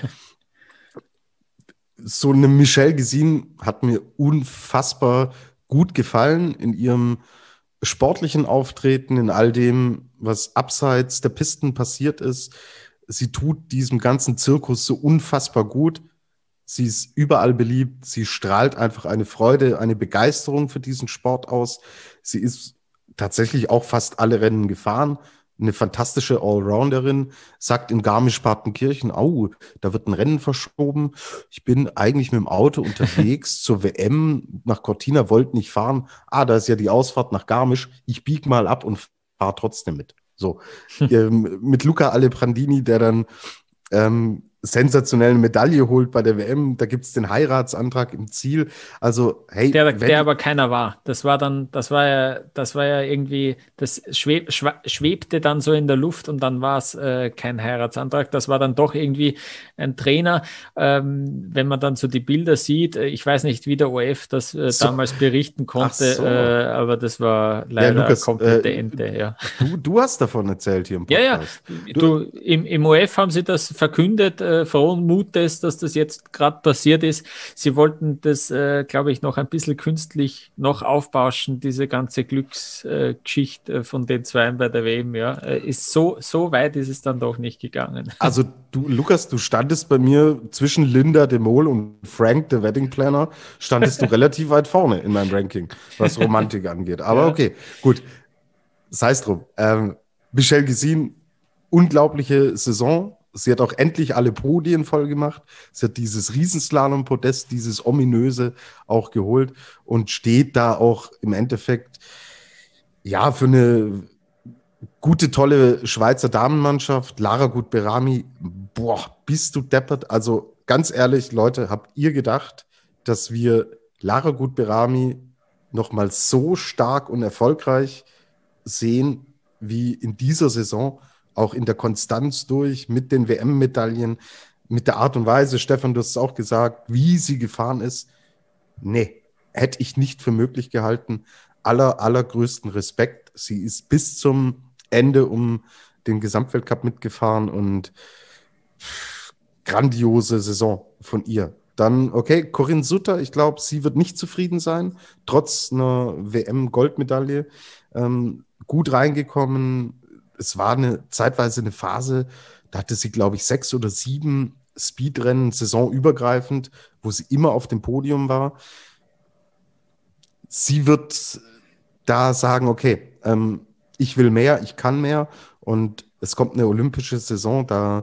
so eine Michelle Gesin hat mir unfassbar gut gefallen in ihrem sportlichen Auftreten, in all dem, was abseits der Pisten passiert ist. Sie tut diesem ganzen Zirkus so unfassbar gut. Sie ist überall beliebt. Sie strahlt einfach eine Freude, eine Begeisterung für diesen Sport aus. Sie ist tatsächlich auch fast alle Rennen gefahren. Eine fantastische Allrounderin, sagt in Garmisch-Partenkirchen, au, da wird ein Rennen verschoben. Ich bin eigentlich mit dem Auto unterwegs zur W M nach Cortina, wollte nicht fahren. Ah, da ist ja die Ausfahrt nach Garmisch. Ich bieg mal ab und fahre trotzdem mit. So, ähm, mit Luca Aleprandini, der dann ähm, sensationelle Medaille holt bei der W M. Da gibt es den Heiratsantrag im Ziel. Also, hey. Der, der aber keiner war. Das war dann, das war ja, das war ja irgendwie, das schweb, schwebte dann so in der Luft und dann war es äh, kein Heiratsantrag. Das war dann doch irgendwie ein Trainer. Ähm, wenn man dann so die Bilder sieht, äh, ich weiß nicht, wie der O F das äh, so. damals berichten konnte, so. äh, aber das war leider ja, Lukas, komplette äh, Ente. Ja. Du, du hast davon erzählt hier im Podcast. Ja, ja. Du, im, im O F haben sie das verkündet, äh, frohen Mutes, dass das jetzt gerade passiert ist. Sie wollten das, äh, glaube ich, noch ein bisschen künstlich noch aufbauschen, diese ganze Glücksgeschichte äh, von den Zweien bei der W M. Ja. Äh, ist so, so weit ist es dann doch nicht gegangen. Also du, Lukas, du standest bei mir zwischen Linda de Mol und Frank, der Wedding Planner, standest du relativ weit vorne in meinem Ranking, was Romantik angeht. Aber ja. Okay, gut. Sei es drum. Ähm, Michelle Gesin, unglaubliche Saison. Sie hat auch endlich alle Podien voll gemacht. Sie hat dieses Riesenslalom-Podest, dieses ominöse auch geholt und steht da auch im Endeffekt ja für eine gute, tolle Schweizer Damenmannschaft. Lara Gut-Berami, boah, bist du deppert. Also ganz ehrlich, Leute, habt ihr gedacht, dass wir Lara Gut-Berami nochmal so stark und erfolgreich sehen wie in dieser Saison? Auch in der Konstanz durch, mit den W M-Medaillen, mit der Art und Weise, Stefan, du hast es auch gesagt, wie sie gefahren ist. Nee, hätte ich nicht für möglich gehalten. Aller, allergrößten Respekt. Sie ist bis zum Ende um den Gesamtweltcup mitgefahren und grandiose Saison von ihr. Dann, okay, Corinne Sutter, ich glaube, sie wird nicht zufrieden sein, trotz einer W M-Goldmedaille. Ähm, gut reingekommen. Es war eine zeitweise eine Phase, da hatte sie, glaube ich, sechs oder sieben Speedrennen saisonübergreifend, wo sie immer auf dem Podium war. Sie wird da sagen, okay, ähm, ich will mehr, ich kann mehr und es kommt eine olympische Saison, da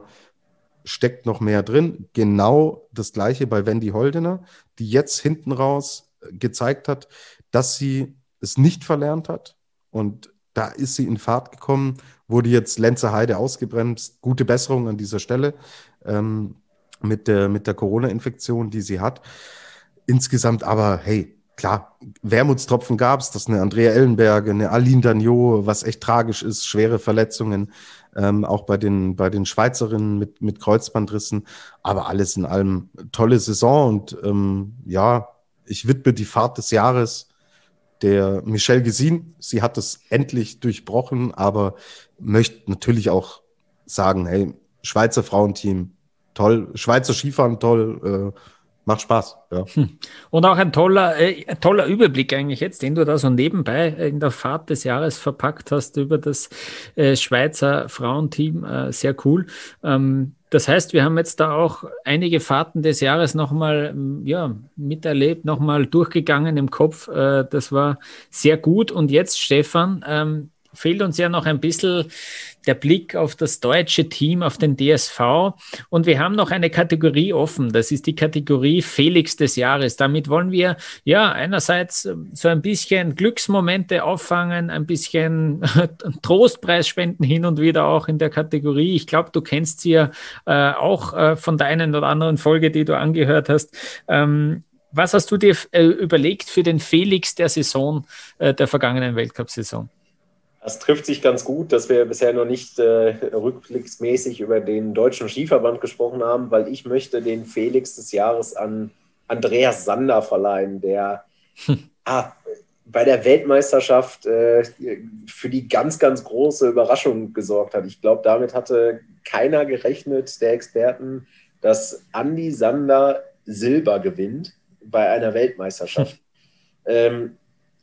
steckt noch mehr drin. Genau das Gleiche bei Wendy Holdener, die jetzt hinten raus gezeigt hat, dass sie es nicht verlernt hat und da ist sie in Fahrt gekommen, wurde jetzt Lenzerheide ausgebremst. Gute Besserung an dieser Stelle ähm, mit der, mit der Corona-Infektion, die sie hat. Insgesamt aber, hey, klar, Wermutstropfen gab es, dass eine Andrea Ellenberger, eine Aline Dagnot, was echt tragisch ist, schwere Verletzungen, ähm, auch bei den, bei den Schweizerinnen mit, mit Kreuzbandrissen. Aber alles in allem tolle Saison und ähm, ja, ich widme die Fahrt des Jahres der Michelle Gesin. Sie hat es endlich durchbrochen, aber möchte natürlich auch sagen, hey, Schweizer Frauenteam, toll, Schweizer Skifahren, toll, äh, macht Spaß. Ja. Und auch ein toller, äh, toller Überblick eigentlich jetzt, den du da so nebenbei in der Fahrt des Jahres verpackt hast über das äh, Schweizer Frauenteam. Äh, sehr cool. Ähm, Das heißt, wir haben jetzt da auch einige Fahrten des Jahres nochmal ja, miterlebt, nochmal durchgegangen im Kopf. Äh, das war sehr gut. Und jetzt, Stefan, ähm, fehlt uns ja noch ein bisschen der Blick auf das deutsche Team, auf den D S V. Und wir haben noch eine Kategorie offen. Das ist die Kategorie Felix des Jahres. Damit wollen wir ja einerseits so ein bisschen Glücksmomente auffangen, ein bisschen Trostpreis spenden hin und wieder auch in der Kategorie. Ich glaube, du kennst sie ja äh, auch äh, von der einen oder anderen Folge, die du angehört hast. Ähm, was hast du dir äh, überlegt für den Felix der Saison, äh, der vergangenen Weltcup-Saison? Das trifft sich ganz gut, dass wir bisher noch nicht äh, rückblicksmäßig über den Deutschen Skiverband gesprochen haben, weil ich möchte den Felix des Jahres an Andreas Sander verleihen, der hm. ah, bei der Weltmeisterschaft äh, für die ganz, ganz große Überraschung gesorgt hat. Ich glaube, damit hatte keiner gerechnet, der Experten, dass Andi Sander Silber gewinnt bei einer Weltmeisterschaft. ähm,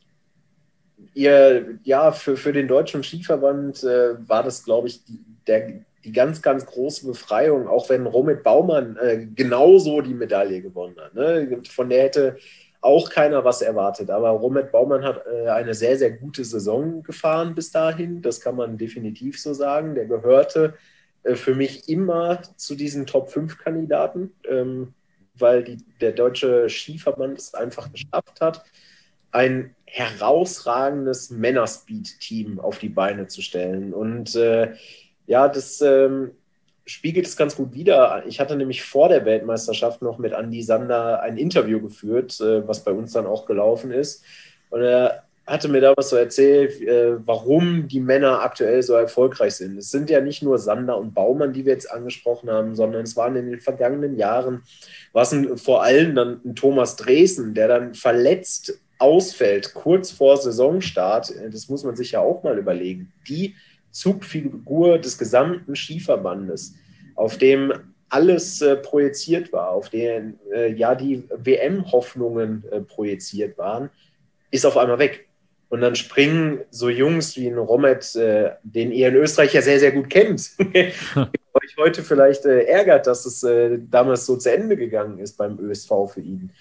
ihr, ja, für, für den Deutschen Skiverband äh, war das, glaube ich, die, der, die ganz, ganz große Befreiung, auch wenn Romit Baumann äh, genauso die Medaille gewonnen hat. Ne? Von der hätte auch keiner was erwartet. Aber Romit Baumann hat äh, eine sehr, sehr gute Saison gefahren bis dahin. Das kann man definitiv so sagen. Der gehörte äh, für mich immer zu diesen Top fünf Kandidaten, ähm, weil die, der Deutsche Skiverband es einfach geschafft hat, ein herausragendes Männerspeed-Team auf die Beine zu stellen. Und äh, ja, das ähm, spiegelt es ganz gut wider. Ich hatte nämlich vor der Weltmeisterschaft noch mit Andi Sander ein Interview geführt, äh, was bei uns dann auch gelaufen ist. Und er hatte mir damals so erzählt, äh, warum die Männer aktuell so erfolgreich sind. Es sind ja nicht nur Sander und Baumann, die wir jetzt angesprochen haben, sondern es waren in den vergangenen Jahren, war es ein, vor allem dann ein Thomas Dresen, der dann verletzt ausfällt, kurz vor Saisonstart. Das muss man sich ja auch mal überlegen. Die Zugfigur des gesamten Skiverbandes, auf dem alles äh, projiziert war, auf dem äh, ja die W M-Hoffnungen äh, projiziert waren, ist auf einmal weg. Und dann springen so Jungs wie ein Rommet, äh, den ihr in Österreich ja sehr, sehr gut kennt, euch heute vielleicht äh, ärgert, dass es äh, damals so zu Ende gegangen ist beim Ö S V für ihn.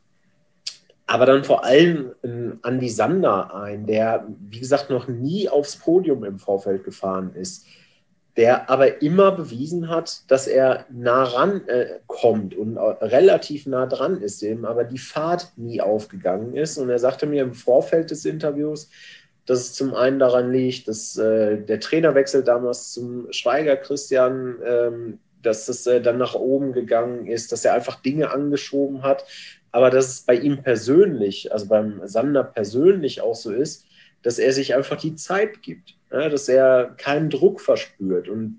Aber dann vor allem ein Andi Sander ein, der, wie gesagt, noch nie aufs Podium im Vorfeld gefahren ist, der aber immer bewiesen hat, dass er nah ran äh, kommt und relativ nah dran ist, dem aber die Fahrt nie aufgegangen ist. Und er sagte mir im Vorfeld des Interviews, dass es zum einen daran liegt, dass äh, der Trainerwechsel damals zum Schweiger Christian, ähm, dass es äh, dann nach oben gegangen ist, dass er einfach Dinge angeschoben hat, aber dass es bei ihm persönlich, also beim Sander persönlich auch so ist, dass er sich einfach die Zeit gibt, ja, dass er keinen Druck verspürt. Und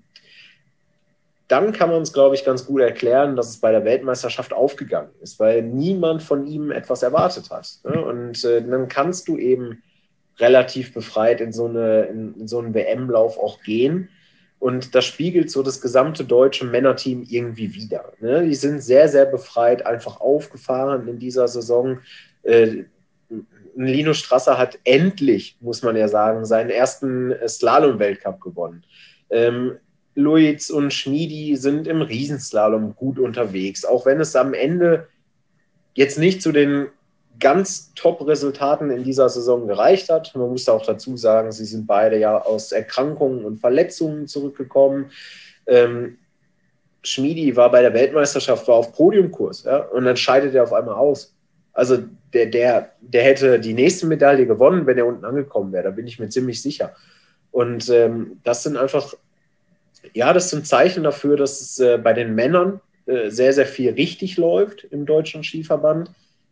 dann kann man es, glaube ich, ganz gut erklären, dass es bei der Weltmeisterschaft aufgegangen ist, weil niemand von ihm etwas erwartet hat. Ja, und äh, dann kannst du eben relativ befreit in so, eine, in, in so einen W M-Lauf auch gehen. Und das spiegelt so das gesamte deutsche Männerteam irgendwie wider. Ne? Die sind sehr, sehr befreit einfach aufgefahren in dieser Saison. Äh, Linus Strasser hat endlich, muss man ja sagen, seinen ersten Slalom-Weltcup gewonnen. Ähm, Luiz und Schmiedi sind im Riesenslalom gut unterwegs, auch wenn es am Ende jetzt nicht zu den ganz Top-Resultaten in dieser Saison gereicht hat. Man muss auch dazu sagen, sie sind beide ja aus Erkrankungen und Verletzungen zurückgekommen. Ähm, Schmiedi war bei der Weltmeisterschaft, war auf Podiumkurs, ja, und dann scheidet er auf einmal aus. Also der, der, der hätte die nächste Medaille gewonnen, wenn er unten angekommen wäre, da bin ich mir ziemlich sicher. Und ähm, das sind einfach, ja, das sind Zeichen dafür, dass es äh, bei den Männern äh, sehr, sehr viel richtig läuft im Deutschen Skiverband.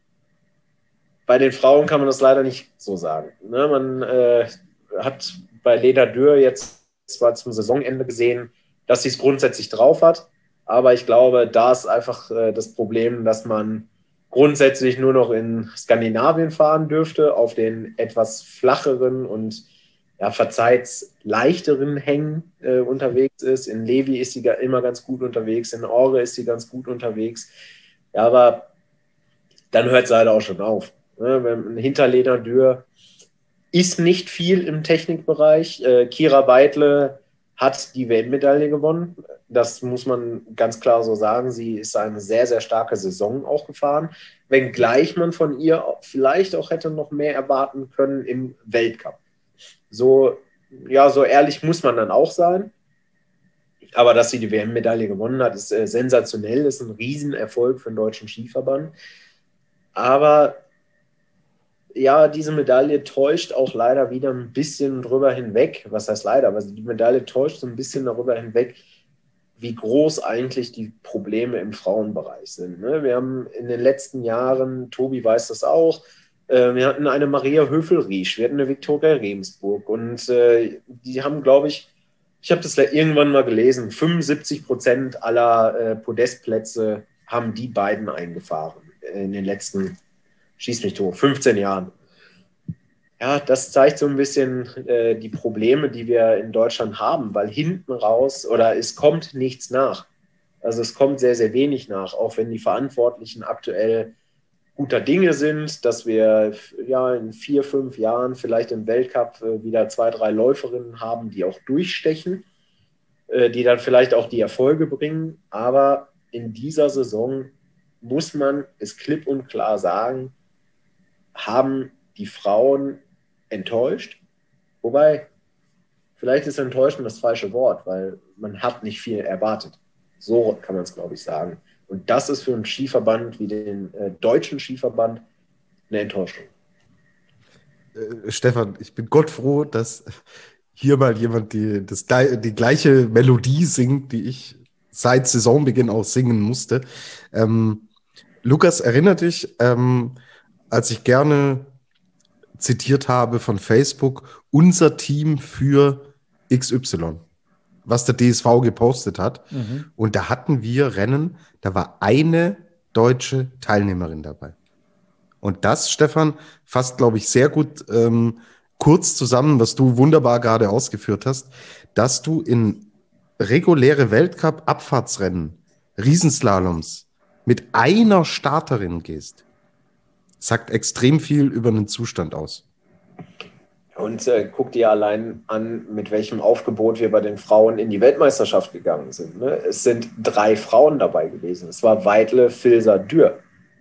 Bei den Frauen kann man das leider nicht so sagen. Ne, man äh, hat bei Leda Dürr jetzt zwar zum Saisonende gesehen, dass sie es grundsätzlich drauf hat, aber ich glaube, da ist einfach äh, das Problem, dass man grundsätzlich nur noch in Skandinavien fahren dürfte, auf den etwas flacheren und ja, verzeiht leichteren Hängen äh, unterwegs ist. In Levi ist sie immer ganz gut unterwegs, in Åre ist sie ganz gut unterwegs. Ja, aber dann hört es leider auch schon auf. Ne? Hinter Leda Dürr ist nicht viel im Technikbereich. Äh, Kira Weidle hat die W M-Medaille gewonnen. Das muss man ganz klar so sagen. Sie ist eine sehr, sehr starke Saison auch gefahren, wenngleich man von ihr vielleicht auch hätte noch mehr erwarten können im Weltcup. So, ja, so ehrlich muss man dann auch sein. Aber dass sie die W M-Medaille gewonnen hat, ist äh, sensationell, ist ein Riesenerfolg für den Deutschen Skiverband. Aber ja, diese Medaille täuscht auch leider wieder ein bisschen drüber hinweg. Was heißt leider? Aber die Medaille täuscht so ein bisschen darüber hinweg, wie groß eigentlich die Probleme im Frauenbereich sind. Ne? Wir haben in den letzten Jahren, Tobi weiß das auch, äh, wir hatten eine Maria Höfel-Riesch, wir hatten eine Viktoria Remsburg und äh, die haben, glaube ich, ich habe das irgendwann mal gelesen, fünfundsiebzig Prozent aller äh, Podestplätze haben die beiden eingefahren in den letzten, schieß mich tot, fünfzehn Jahren. ja, das zeigt so ein bisschen äh, die Probleme, die wir in Deutschland haben, weil hinten raus oder es kommt nichts nach. Also es kommt sehr, sehr wenig nach, auch wenn die Verantwortlichen aktuell guter Dinge sind, dass wir ja in vier, fünf Jahren vielleicht im Weltcup äh, wieder zwei, drei Läuferinnen haben, die auch durchstechen, äh, die dann vielleicht auch die Erfolge bringen. Aber in dieser Saison muss man es klipp und klar sagen, haben die Frauen enttäuscht. Wobei, vielleicht ist enttäuschend das falsche Wort, weil man hat nicht viel erwartet. So kann man es, glaube ich, sagen. Und das ist für einen Skiverband wie den äh, deutschen Skiverband eine Enttäuschung. Äh, Stefan, ich bin Gott froh, dass hier mal jemand die, das, die gleiche Melodie singt, die ich seit Saisonbeginn auch singen musste. Ähm, Lukas, erinnert dich, ähm, als ich gerne zitiert habe von Facebook, unser Team für X Y, was der D S V gepostet hat. Mhm. Und da hatten wir Rennen, da war eine deutsche Teilnehmerin dabei. Und das, Stefan, fasst, glaube ich, sehr gut ähm, kurz zusammen, was du wunderbar gerade ausgeführt hast, dass du in reguläre Weltcup-Abfahrtsrennen, Riesenslaloms mit einer Starterin gehst, sagt extrem viel über den Zustand aus. Und äh, guck dir allein an, mit welchem Aufgebot wir bei den Frauen in die Weltmeisterschaft gegangen sind. Ne? Es sind drei Frauen dabei gewesen. Es war Weidle, Filser, Dürr.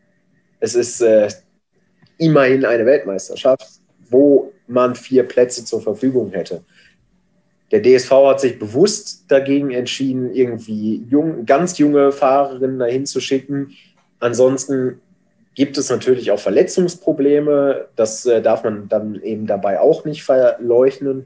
Es ist äh, immerhin eine Weltmeisterschaft, wo man vier Plätze zur Verfügung hätte. Der D S V hat sich bewusst dagegen entschieden, irgendwie jung, ganz junge Fahrerinnen dahin zu schicken. Ansonsten gibt es natürlich auch Verletzungsprobleme. Das äh, darf man dann eben dabei auch nicht verleugnen.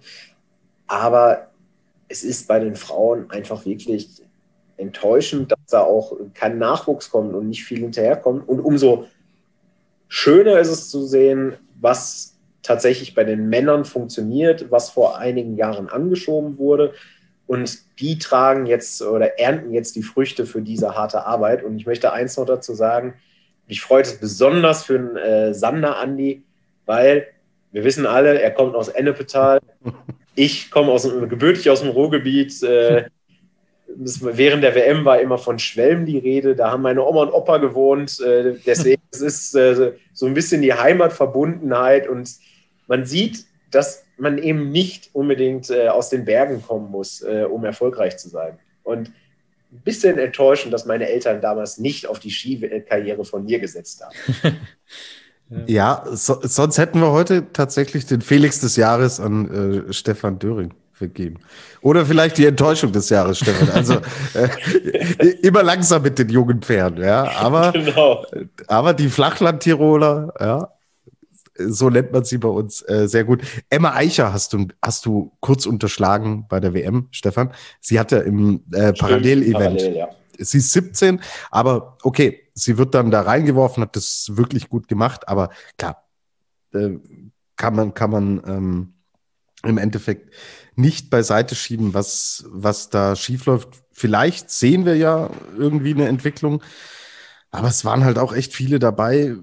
Aber es ist bei den Frauen einfach wirklich enttäuschend, dass da auch kein Nachwuchs kommt und nicht viel hinterherkommt. Und umso schöner ist es zu sehen, was tatsächlich bei den Männern funktioniert, was vor einigen Jahren angeschoben wurde. Und die tragen jetzt oder ernten jetzt die Früchte für diese harte Arbeit. Und ich möchte eins noch dazu sagen: Mich freut es besonders für den äh, Sander Andi, weil wir wissen alle, er kommt aus Ennepetal. Ich komme aus, gebürtig aus dem Ruhrgebiet. Äh, während der W M war immer von Schwelm die Rede. Da haben meine Oma und Opa gewohnt. Äh, deswegen es ist es äh, so ein bisschen die Heimatverbundenheit. Und man sieht, dass man eben nicht unbedingt äh, aus den Bergen kommen muss, äh, um erfolgreich zu sein. Und ein bisschen enttäuschend, dass meine Eltern damals nicht auf die Skikarriere von mir gesetzt haben. Ja, so, sonst hätten wir heute tatsächlich den Felix des Jahres an äh, Stefan Döring vergeben. Oder vielleicht die Enttäuschung des Jahres, Stefan. Also äh, immer langsam mit den jungen Pferden, ja. Aber, genau. aber die Flachland-Tiroler, ja, so nennt man sie bei uns, äh, sehr gut. Emma Eicher hast du, hast du kurz unterschlagen bei der W M, Stefan. Sie hatte im äh, Parallel-Event. Parallel, ja. Sie ist siebzehn, aber okay, sie wird dann da reingeworfen, hat das wirklich gut gemacht, aber klar, äh, kann man, kann man ähm, im Endeffekt nicht beiseite schieben, was, was da schief läuft. Vielleicht sehen wir ja irgendwie eine Entwicklung, aber es waren halt auch echt viele dabei,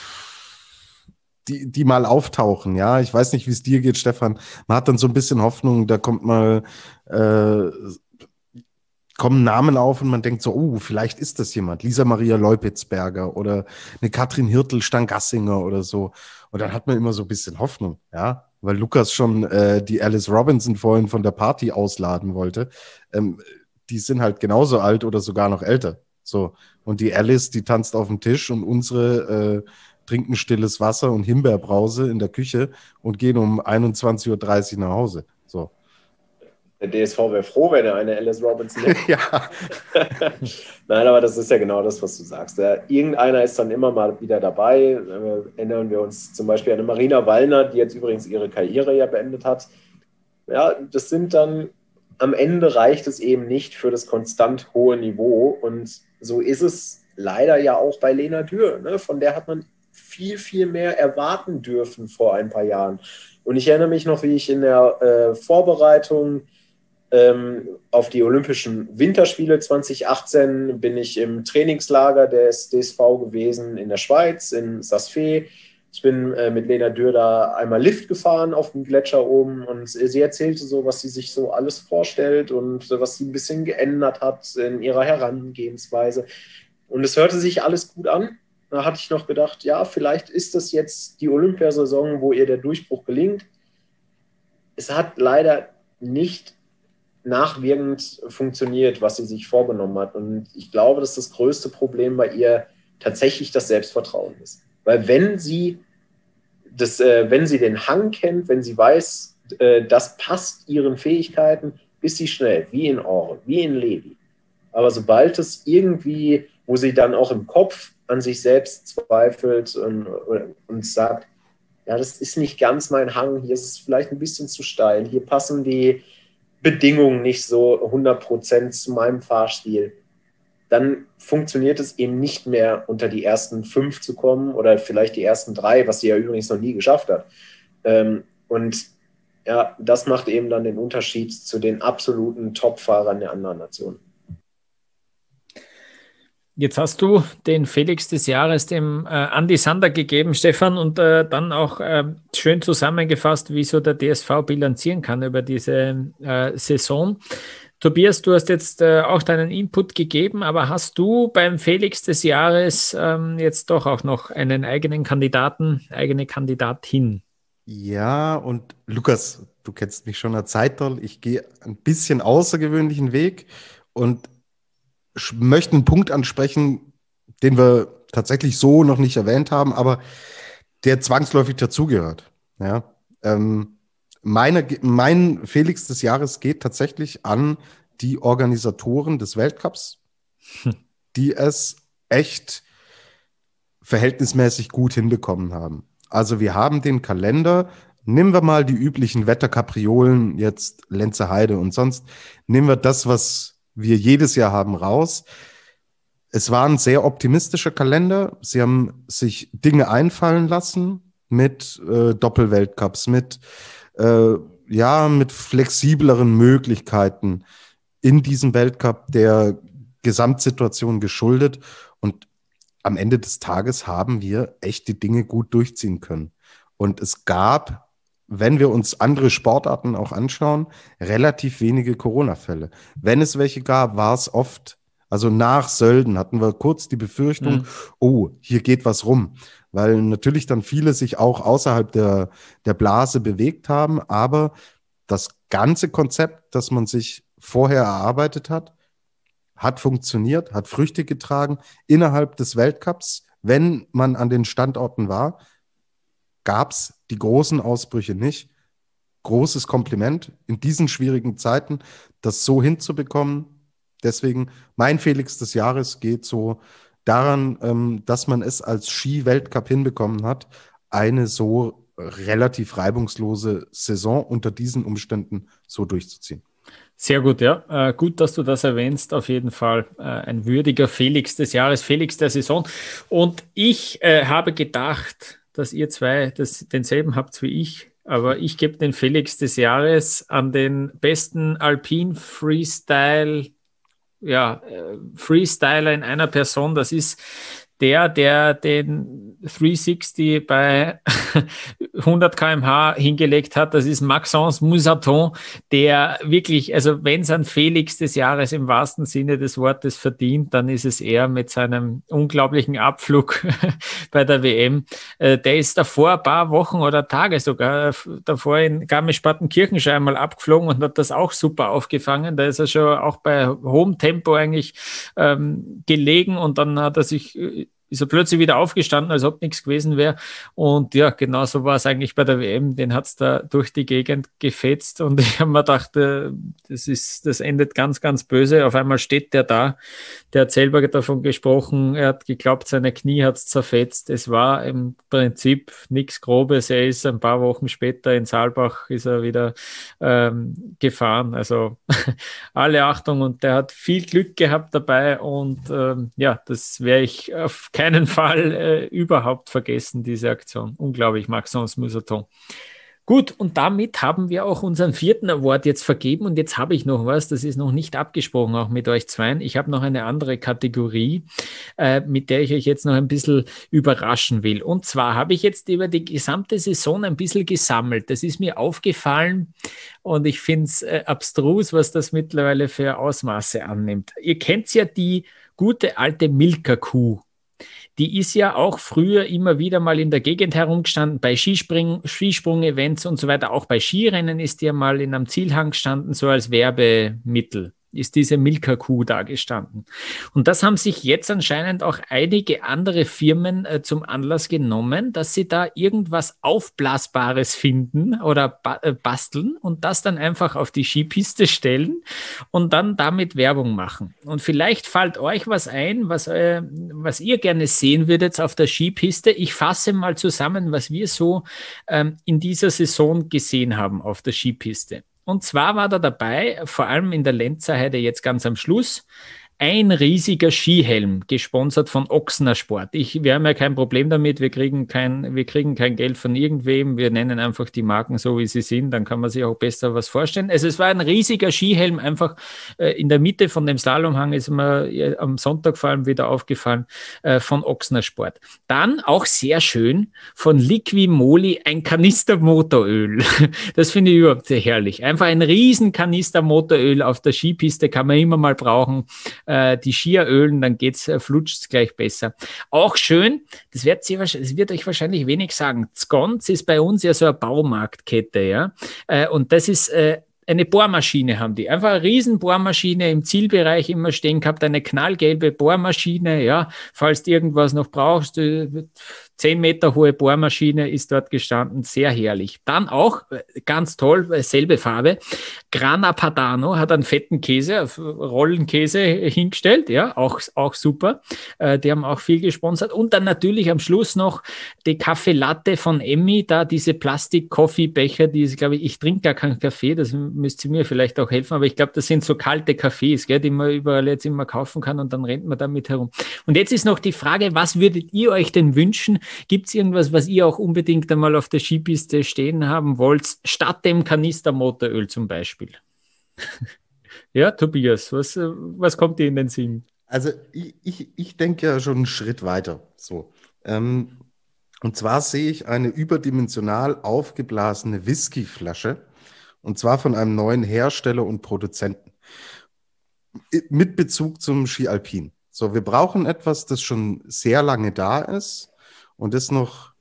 Die, die mal auftauchen, ja. Ich weiß nicht, wie es dir geht, Stefan. Man hat dann so ein bisschen Hoffnung, da kommt mal, äh, kommen Namen auf und man denkt so, oh, vielleicht ist das jemand. Lisa Maria Leupitzberger oder eine Katrin Hirtel-Stangassinger oder so. Und dann hat man immer so ein bisschen Hoffnung, ja. Weil Lukas schon äh, die Alice Robinson vorhin von der Party ausladen wollte. Ähm, die sind halt genauso alt oder sogar noch älter. So. Und die Alice, die tanzt auf dem Tisch und unsere äh, trinken stilles Wasser und Himbeerbrause in der Küche und gehen um einundzwanzig Uhr dreißig nach Hause. So. Der D S V wäre froh, wenn er eine Alice Robinson hätte. Ja. Nein, aber das ist ja genau das, was du sagst. Ja, irgendeiner ist dann immer mal wieder dabei. Äh, erinnern wir uns zum Beispiel an eine Marina Wallner, die jetzt übrigens ihre Karriere ja beendet hat. Ja, das sind dann, am Ende reicht es eben nicht für das konstant hohe Niveau. Und so ist es leider ja auch bei Lena Dürr. Ne? Von der hat man viel, viel mehr erwarten dürfen vor ein paar Jahren. Und ich erinnere mich noch, wie ich in der äh, Vorbereitung ähm, auf die Olympischen Winterspiele zwanzig achtzehn bin ich im Trainingslager des D S V gewesen in der Schweiz, in Saas-Fee. Ich bin äh, mit Lena Dürr da einmal Lift gefahren auf dem Gletscher oben und sie erzählte so, was sie sich so alles vorstellt und was sie ein bisschen geändert hat in ihrer Herangehensweise. Und es hörte sich alles gut an. Da hatte ich noch gedacht, ja, vielleicht ist das jetzt die Olympiasaison, wo ihr der Durchbruch gelingt. Es hat leider nicht nachwirkend funktioniert, was sie sich vorgenommen hat. Und ich glaube, dass das größte Problem bei ihr tatsächlich das Selbstvertrauen ist. Weil wenn sie, das, äh, wenn sie den Hang kennt, wenn sie weiß, äh, das passt ihren Fähigkeiten, ist sie schnell, wie in Oren, wie in Levi. Aber sobald es irgendwie, wo sie dann auch im Kopf an sich selbst zweifelt und, und sagt, ja, das ist nicht ganz mein Hang, hier ist es vielleicht ein bisschen zu steil, hier passen die Bedingungen nicht so hundert Prozent zu meinem Fahrstil, dann funktioniert es eben nicht mehr, unter die ersten fünf zu kommen oder vielleicht die ersten drei, was sie ja übrigens noch nie geschafft hat. Und ja, das macht eben dann den Unterschied zu den absoluten Top-Fahrern der anderen Nationen. Jetzt hast du den Felix des Jahres dem äh, Andi Sander gegeben, Stefan, und äh, dann auch äh, schön zusammengefasst, wie so der D S V bilanzieren kann über diese äh, Saison. Tobias, du hast jetzt äh, auch deinen Input gegeben, aber hast du beim Felix des Jahres ähm, jetzt doch auch noch einen eigenen Kandidaten, eigene Kandidatin? Ja, und Lukas, du kennst mich schon eine Zeit, ich gehe ein bisschen außergewöhnlichen Weg und möchte einen Punkt ansprechen, den wir tatsächlich so noch nicht erwähnt haben, aber der zwangsläufig dazugehört. Ja, ähm, meine, mein Felix des Jahres geht tatsächlich an die Organisatoren des Weltcups, hm. die es echt verhältnismäßig gut hinbekommen haben. Also wir haben den Kalender, nehmen wir mal die üblichen Wetterkapriolen, jetzt Lenzer Heide und sonst, nehmen wir das, was wir jedes Jahr haben, raus. Es war ein sehr optimistischer Kalender. Sie haben sich Dinge einfallen lassen mit äh, Doppelweltcups, mit, äh, ja, mit flexibleren Möglichkeiten in diesem Weltcup der Gesamtsituation geschuldet. Und am Ende des Tages haben wir echt die Dinge gut durchziehen können. Und es gab, wenn wir uns andere Sportarten auch anschauen, relativ wenige Corona-Fälle. Wenn es welche gab, war es oft, also nach Sölden hatten wir kurz die Befürchtung, mhm. oh, hier geht was rum. Weil natürlich dann viele sich auch außerhalb der, der Blase bewegt haben, aber das ganze Konzept, das man sich vorher erarbeitet hat, hat funktioniert, hat Früchte getragen innerhalb des Weltcups. Wenn man an den Standorten war, gab es die großen Ausbrüche nicht. Großes Kompliment in diesen schwierigen Zeiten, das so hinzubekommen. Deswegen mein Felix des Jahres geht so daran, dass man es als Ski-Weltcup hinbekommen hat, eine so relativ reibungslose Saison unter diesen Umständen so durchzuziehen. Sehr gut, ja. Äh, gut, dass du das erwähnst. Auf jeden Fall äh, ein würdiger Felix des Jahres, Felix der Saison. Und ich äh, habe gedacht, dass ihr zwei das, denselben habt wie ich, aber ich gebe den Felix des Jahres an den besten Alpin Freestyle, ja, Freestyler in einer Person. Das ist der, der den dreihundertsechzig bei hundert Kilometer pro Stunde hingelegt hat. Das ist Maxence Moussaton, der wirklich, also wenn es ein Felix des Jahres im wahrsten Sinne des Wortes verdient, dann ist es er mit seinem unglaublichen Abflug bei der W M. Der ist davor ein paar Wochen oder Tage sogar davor in Garmisch-Partenkirchen schon einmal abgeflogen und hat das auch super aufgefangen. Da ist er schon auch bei hohem Tempo eigentlich ähm, gelegen und dann hat er sich ist er plötzlich wieder aufgestanden, als ob nichts gewesen wäre. Und ja, genau so war es eigentlich bei der W M. Den hat es da durch die Gegend gefetzt. Und ich habe mir gedacht, das ist, das endet ganz, ganz böse. Auf einmal steht der da. Der hat selber davon gesprochen. Er hat geglaubt, seine Knie hat es zerfetzt. Es war im Prinzip nichts Grobes. Er ist ein paar Wochen später in Saalbach ist er wieder ähm, gefahren. Also alle Achtung. Und der hat viel Glück gehabt dabei. Und ähm, ja, das wäre ich auf keinen Fall äh, überhaupt vergessen, diese Aktion. Unglaublich, Maxence Moussaton. Gut, und damit haben wir auch unseren vierten Award jetzt vergeben. Und jetzt habe ich noch was, das ist noch nicht abgesprochen, auch mit euch zweien. Ich habe noch eine andere Kategorie, äh, mit der ich euch jetzt noch ein bisschen überraschen will. Und zwar habe ich jetzt über die gesamte Saison ein bisschen gesammelt. Das ist mir aufgefallen und ich finde es äh, abstrus, was das mittlerweile für Ausmaße annimmt. Ihr kennt ja die gute alte Milka-Kuh. Die ist ja auch früher immer wieder mal in der Gegend herumgestanden, bei Skispring, Skisprung-Events und so weiter. Auch bei Skirennen ist die ja mal in einem Zielhang gestanden, so als Werbemittel. Ist diese Milka-Kuh da gestanden. Und das haben sich jetzt anscheinend auch einige andere Firmen äh, zum Anlass genommen, dass sie da irgendwas Aufblasbares finden oder ba- äh, basteln und das dann einfach auf die Skipiste stellen und dann damit Werbung machen. Und vielleicht fällt euch was ein, was, äh, was ihr gerne sehen würdet auf der Skipiste. Ich fasse mal zusammen, was wir so ähm, in dieser Saison gesehen haben auf der Skipiste. Und zwar war da dabei, vor allem in der Lenzerheide jetzt ganz am Schluss, ein riesiger Skihelm, gesponsert von Ochsner Sport. Ich, wir haben ja kein Problem damit, wir kriegen kein, wir kriegen kein Geld von irgendwem, wir nennen einfach die Marken so, wie sie sind, dann kann man sich auch besser was vorstellen. Also es war ein riesiger Skihelm, einfach äh, in der Mitte von dem Slalomhang, ist mir äh, am Sonntag vor allem wieder aufgefallen, äh, von Ochsner Sport. Dann, auch sehr schön, von Liqui-Moly ein Kanister Motoröl. Das finde ich überhaupt sehr herrlich. Einfach ein riesen Kanister Motoröl auf der Skipiste, kann man immer mal brauchen. Die Skier ölen, dann geht's, flutscht es gleich besser. Auch schön, das wird, sie, das wird euch wahrscheinlich wenig sagen, Zgonz ist bei uns ja so eine Baumarktkette, ja, und das ist eine Bohrmaschine haben die. Einfach eine riesen Bohrmaschine im Zielbereich immer stehen gehabt, eine knallgelbe Bohrmaschine, ja, falls du irgendwas noch brauchst, zehn Meter hohe Bohrmaschine ist dort gestanden, sehr herrlich. Dann auch, ganz toll, selbe Farbe, Grana Padano hat einen fetten Käse, Rollenkäse hingestellt, ja, auch, auch super. Äh, die haben auch viel gesponsert. Und dann natürlich am Schluss noch die Kaffee Latte von Emmy, da diese Plastik-Coffee-Becher, die ist, glaube ich, ich trinke gar keinen Kaffee, das müsst ihr mir vielleicht auch helfen, aber ich glaube, das sind so kalte Kaffees, gell, die man überall jetzt immer kaufen kann und dann rennt man damit herum. Und jetzt ist noch die Frage, was würdet ihr euch denn wünschen? Gibt es irgendwas, was ihr auch unbedingt einmal auf der Skipiste stehen haben wollt, statt dem Kanister Motoröl zum Beispiel? Ja, Tobias, was, was kommt dir in den Sinn? Also ich, ich, ich denke ja schon einen Schritt weiter. So. Ähm, und zwar sehe ich eine überdimensional aufgeblasene Whiskyflasche, und zwar von einem neuen Hersteller und Produzenten, mit Bezug zum Ski Alpin. So, wir brauchen etwas, das schon sehr lange da ist und das noch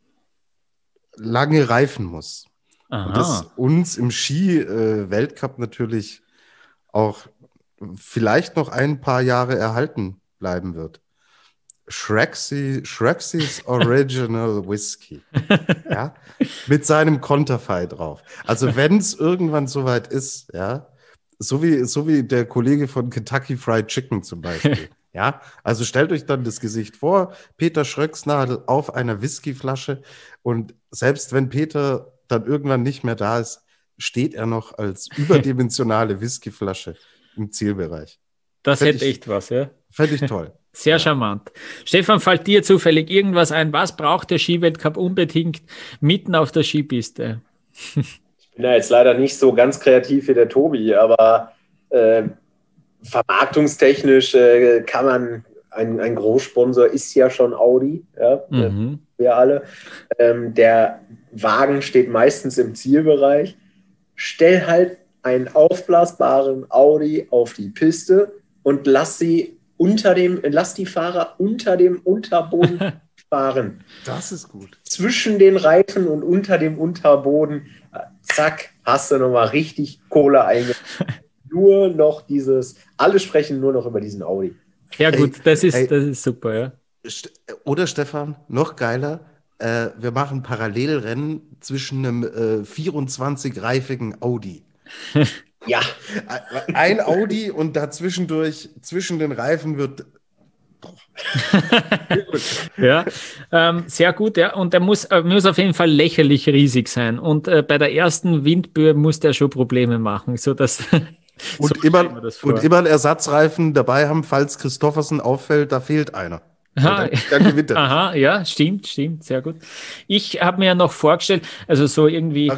lange reifen muss. Aha. Und das uns im Ski-Weltcup natürlich auch vielleicht noch ein paar Jahre erhalten bleiben wird. Schrecksy, Schrecksy's Original Whisky. Ja, mit seinem Konterfei drauf. Also wenn es irgendwann soweit ist, ja, so wie, so wie der Kollege von Kentucky Fried Chicken zum Beispiel. Ja, also stellt euch dann das Gesicht vor, Peter Schröcksnadel auf einer Whiskyflasche, und selbst wenn Peter dann irgendwann nicht mehr da ist, steht er noch als überdimensionale Whiskyflasche im Zielbereich. Das hätte echt was, ja. Fände ich toll. Sehr ja. charmant. Stefan, fällt dir zufällig irgendwas ein? Was braucht der Skiweltcup unbedingt mitten auf der Skipiste? Ich bin ja jetzt leider nicht so ganz kreativ wie der Tobi, aber äh, vermarktungstechnisch äh, kann man, ein, ein Großsponsor ist ja schon Audi, ja, mhm. wir alle. Ähm, der Wagen steht meistens im Zielbereich. Stell halt einen aufblasbaren Audi auf die Piste und lass sie unter dem, lass die Fahrer unter dem Unterboden fahren. Das ist gut. Zwischen den Reifen und unter dem Unterboden, zack, hast du nochmal richtig Kohle eingebracht. Nur noch dieses, alle sprechen nur noch über diesen Audi. Ja gut, ey, das, ist, ey, das ist super, ja. Oder Stefan, noch geiler, äh, wir machen Parallelrennen zwischen einem äh, vierundzwanzig-reifigen Audi. Ja. Ein Audi und dazwischendurch, zwischen den Reifen wird... Ja, ähm, sehr gut, ja. Und der muss, äh, muss auf jeden Fall lächerlich riesig sein. Und äh, bei der ersten Windböe muss der schon Probleme machen, sodass... Und, so immer, und immer einen Ersatzreifen dabei haben, falls Christoffersen auffällt, da fehlt einer. Aha, dann, dann gewinnt er. Aha, ja, stimmt, stimmt, sehr gut. Ich habe mir ja noch vorgestellt, also so irgendwie... Ach Gott,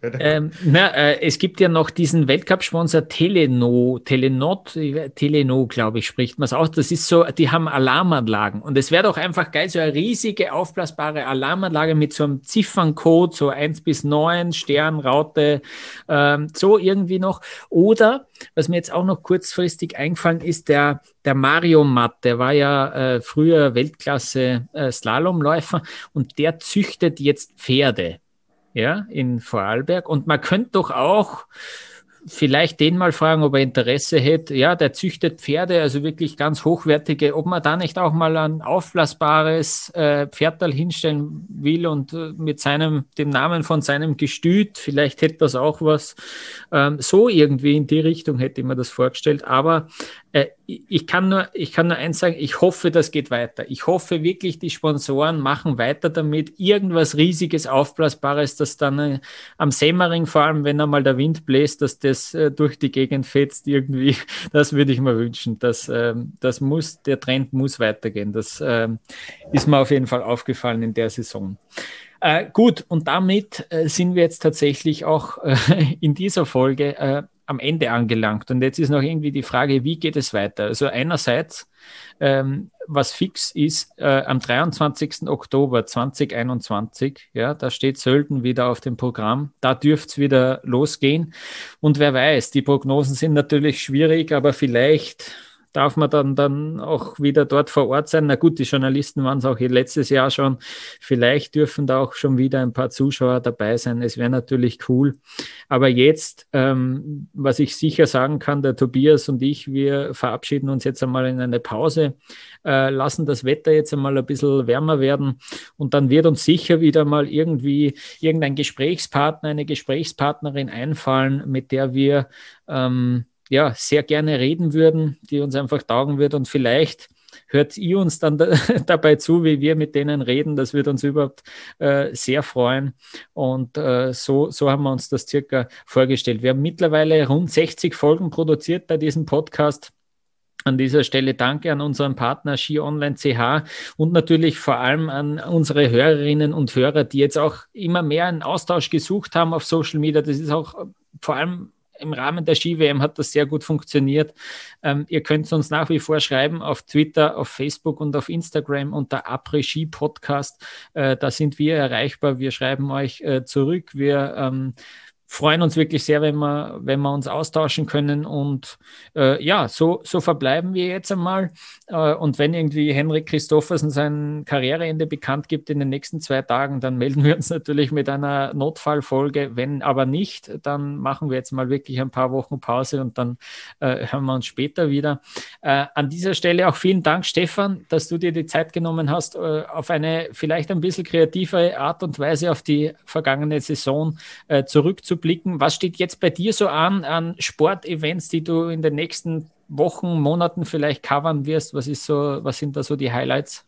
Ähm, na, äh, es gibt ja noch diesen Weltcup-Sponsor Teleno, Telenot, Teleno, glaube ich, spricht man es aus. Das ist so, die haben Alarmanlagen. Und es wäre doch einfach geil, so eine riesige, aufblasbare Alarmanlage mit so einem Zifferncode, so eins bis neun, Stern, Raute, ähm, so irgendwie noch. Oder, was mir jetzt auch noch kurzfristig eingefallen ist, der, der Mario Matt, der war ja äh, früher Weltklasse äh, Slalomläufer und der züchtet jetzt Pferde. Ja, in Vorarlberg. Und man könnte doch auch vielleicht den mal fragen, ob er Interesse hätte. Ja, der züchtet Pferde, also wirklich ganz hochwertige, ob man da nicht auch mal ein aufblasbares äh, Pferdal hinstellen will und äh, mit seinem, dem Namen von seinem Gestüt, vielleicht hätte das auch was. Ähm, so irgendwie in die Richtung hätte ich mir das vorgestellt. Aber äh, ich kann nur, ich kann nur eins sagen, ich hoffe, das geht weiter. Ich hoffe wirklich, die Sponsoren machen weiter damit. Irgendwas Riesiges, Aufblasbares, das dann äh, am Semmering, vor allem wenn einmal der Wind bläst, dass das äh, durch die Gegend fetzt irgendwie. Das würde ich mir wünschen. Das, ähm, das muss, der Trend muss weitergehen. Das ähm, ist mir auf jeden Fall aufgefallen in der Saison. Äh, gut, und damit äh, sind wir jetzt tatsächlich auch äh, in dieser Folge äh, am Ende angelangt. Und jetzt ist noch irgendwie die Frage, wie geht es weiter? Also einerseits, ähm, was fix ist, äh, am dreiundzwanzigsten Oktober zweitausendeinundzwanzig, ja, da steht Sölden wieder auf dem Programm. Da dürfte es wieder losgehen. Und wer weiß, die Prognosen sind natürlich schwierig, aber vielleicht darf man dann, dann auch wieder dort vor Ort sein. Na gut, die Journalisten waren es auch letztes Jahr schon. Vielleicht dürfen da auch schon wieder ein paar Zuschauer dabei sein. Es wäre natürlich cool. Aber jetzt, ähm, was ich sicher sagen kann, der Tobias und ich, wir verabschieden uns jetzt einmal in eine Pause, äh, lassen das Wetter jetzt einmal ein bisschen wärmer werden und dann wird uns sicher wieder mal irgendwie irgendein Gesprächspartner, eine Gesprächspartnerin einfallen, mit der wir ähm, ja, sehr gerne reden würden, die uns einfach taugen wird und vielleicht hört ihr uns dann da, dabei zu, wie wir mit denen reden. Das wird uns überhaupt äh, sehr freuen und äh, so, so haben wir uns das circa vorgestellt. Wir haben mittlerweile rund sechzig Folgen produziert bei diesem Podcast. An dieser Stelle danke an unseren Partner Ski Online Punkt c h und natürlich vor allem an unsere Hörerinnen und Hörer, die jetzt auch immer mehr einen Austausch gesucht haben auf Social Media. Das ist auch vor allem im Rahmen der Ski-W M hat das sehr gut funktioniert. Ähm, ihr könnt uns nach wie vor schreiben auf Twitter, auf Facebook und auf Instagram unter Après-Ski Podcast. Äh, da sind wir erreichbar. Wir schreiben euch äh, zurück. Wir ähm, freuen uns wirklich sehr, wenn wir, wenn wir uns austauschen können und äh, ja, so, so verbleiben wir jetzt einmal äh, und wenn irgendwie Henrik Christoffersen sein Karriereende bekannt gibt in den nächsten zwei Tagen, dann melden wir uns natürlich mit einer Notfallfolge, wenn aber nicht, dann machen wir jetzt mal wirklich ein paar Wochen Pause und dann äh, hören wir uns später wieder. Äh, an dieser Stelle auch vielen Dank, Stefan, dass du dir die Zeit genommen hast, äh, auf eine vielleicht ein bisschen kreativere Art und Weise auf die vergangene Saison äh, zurückzublicken. Was steht jetzt bei dir so an, an Sportevents, die du in den nächsten Wochen, Monaten vielleicht covern wirst? Was ist so, was sind da so die Highlights?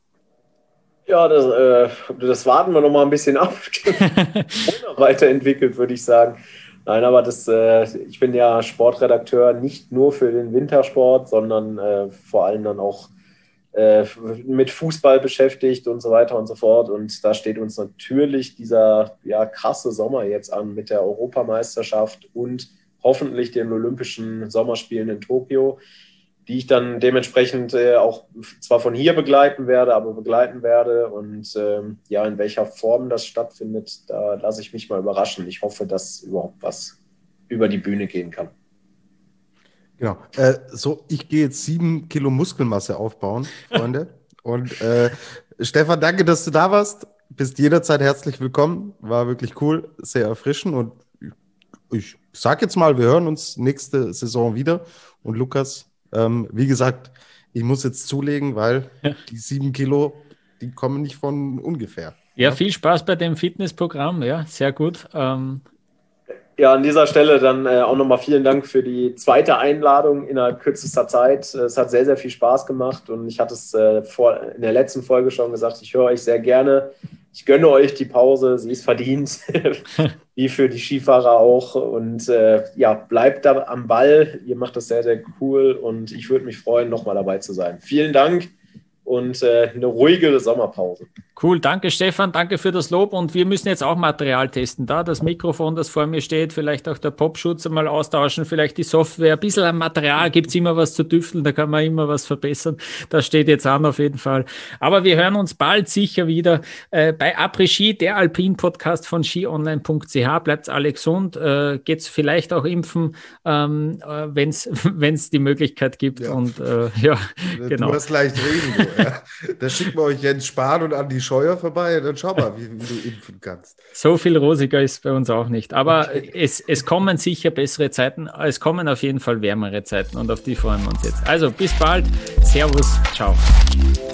Ja, das, äh, das warten wir noch mal ein bisschen ab. Weiterentwickelt, würde ich sagen. Nein, aber das, äh, ich bin ja Sportredakteur nicht nur für den Wintersport, sondern äh, vor allem dann auch mit Fußball beschäftigt und so weiter und so fort. Und da steht uns natürlich dieser ja, krasse Sommer jetzt an mit der Europameisterschaft und hoffentlich den Olympischen Sommerspielen in Tokio, die ich dann dementsprechend äh, auch zwar von hier begleiten werde, aber begleiten werde. Und ähm, ja, in welcher Form das stattfindet, da lasse ich mich mal überraschen. Ich hoffe, dass überhaupt was über die Bühne gehen kann. Genau. Äh, so, ich gehe jetzt sieben Kilo Muskelmasse aufbauen, Freunde. Und äh, Stefan, danke, dass du da warst. Bist jederzeit herzlich willkommen. War wirklich cool, sehr erfrischend. Und ich, ich sag jetzt mal, wir hören uns nächste Saison wieder. Und Lukas, ähm, wie gesagt, ich muss jetzt zulegen, weil ja. die sieben Kilo, die kommen nicht von ungefähr. Ja, ja, viel Spaß bei dem Fitnessprogramm. Ja, sehr gut. Ähm Ja, an dieser Stelle dann äh, auch nochmal vielen Dank für die zweite Einladung innerhalb kürzester Zeit. Es hat sehr, sehr viel Spaß gemacht und ich hatte es äh, vor, in der letzten Folge schon gesagt, ich höre euch sehr gerne. Ich gönne euch die Pause, sie ist verdient, wie für die Skifahrer auch. Und äh, ja, bleibt da am Ball. Ihr macht das sehr, sehr cool und ich würde mich freuen, nochmal dabei zu sein. Vielen Dank und äh, eine ruhige Sommerpause. Cool, danke Stefan, danke für das Lob und wir müssen jetzt auch Material testen. Da das Mikrofon, das vor mir steht, vielleicht auch der Popschutz mal austauschen, vielleicht die Software, ein bisschen am Material, gibt es immer was zu tüfteln, da kann man immer was verbessern. Das steht jetzt an auf jeden Fall. Aber wir hören uns bald sicher wieder äh, bei Après-Ski, der Alpin-Podcast von ski online punkt c h. Bleibt alle gesund, äh, geht's vielleicht auch impfen, ähm, äh, wenn es die Möglichkeit gibt. Ja. Und äh, ja, du genau. hast leicht reden. So, ja. Da schicken wir euch Jens Spahn und Andi Scheuer vorbei und dann schau mal, wie, wie du impfen kannst. So viel rosiger ist bei uns auch nicht. Aber okay. es, es kommen sicher bessere Zeiten. Es kommen auf jeden Fall wärmere Zeiten und auf die freuen wir uns jetzt. Also bis bald. Servus. Ciao.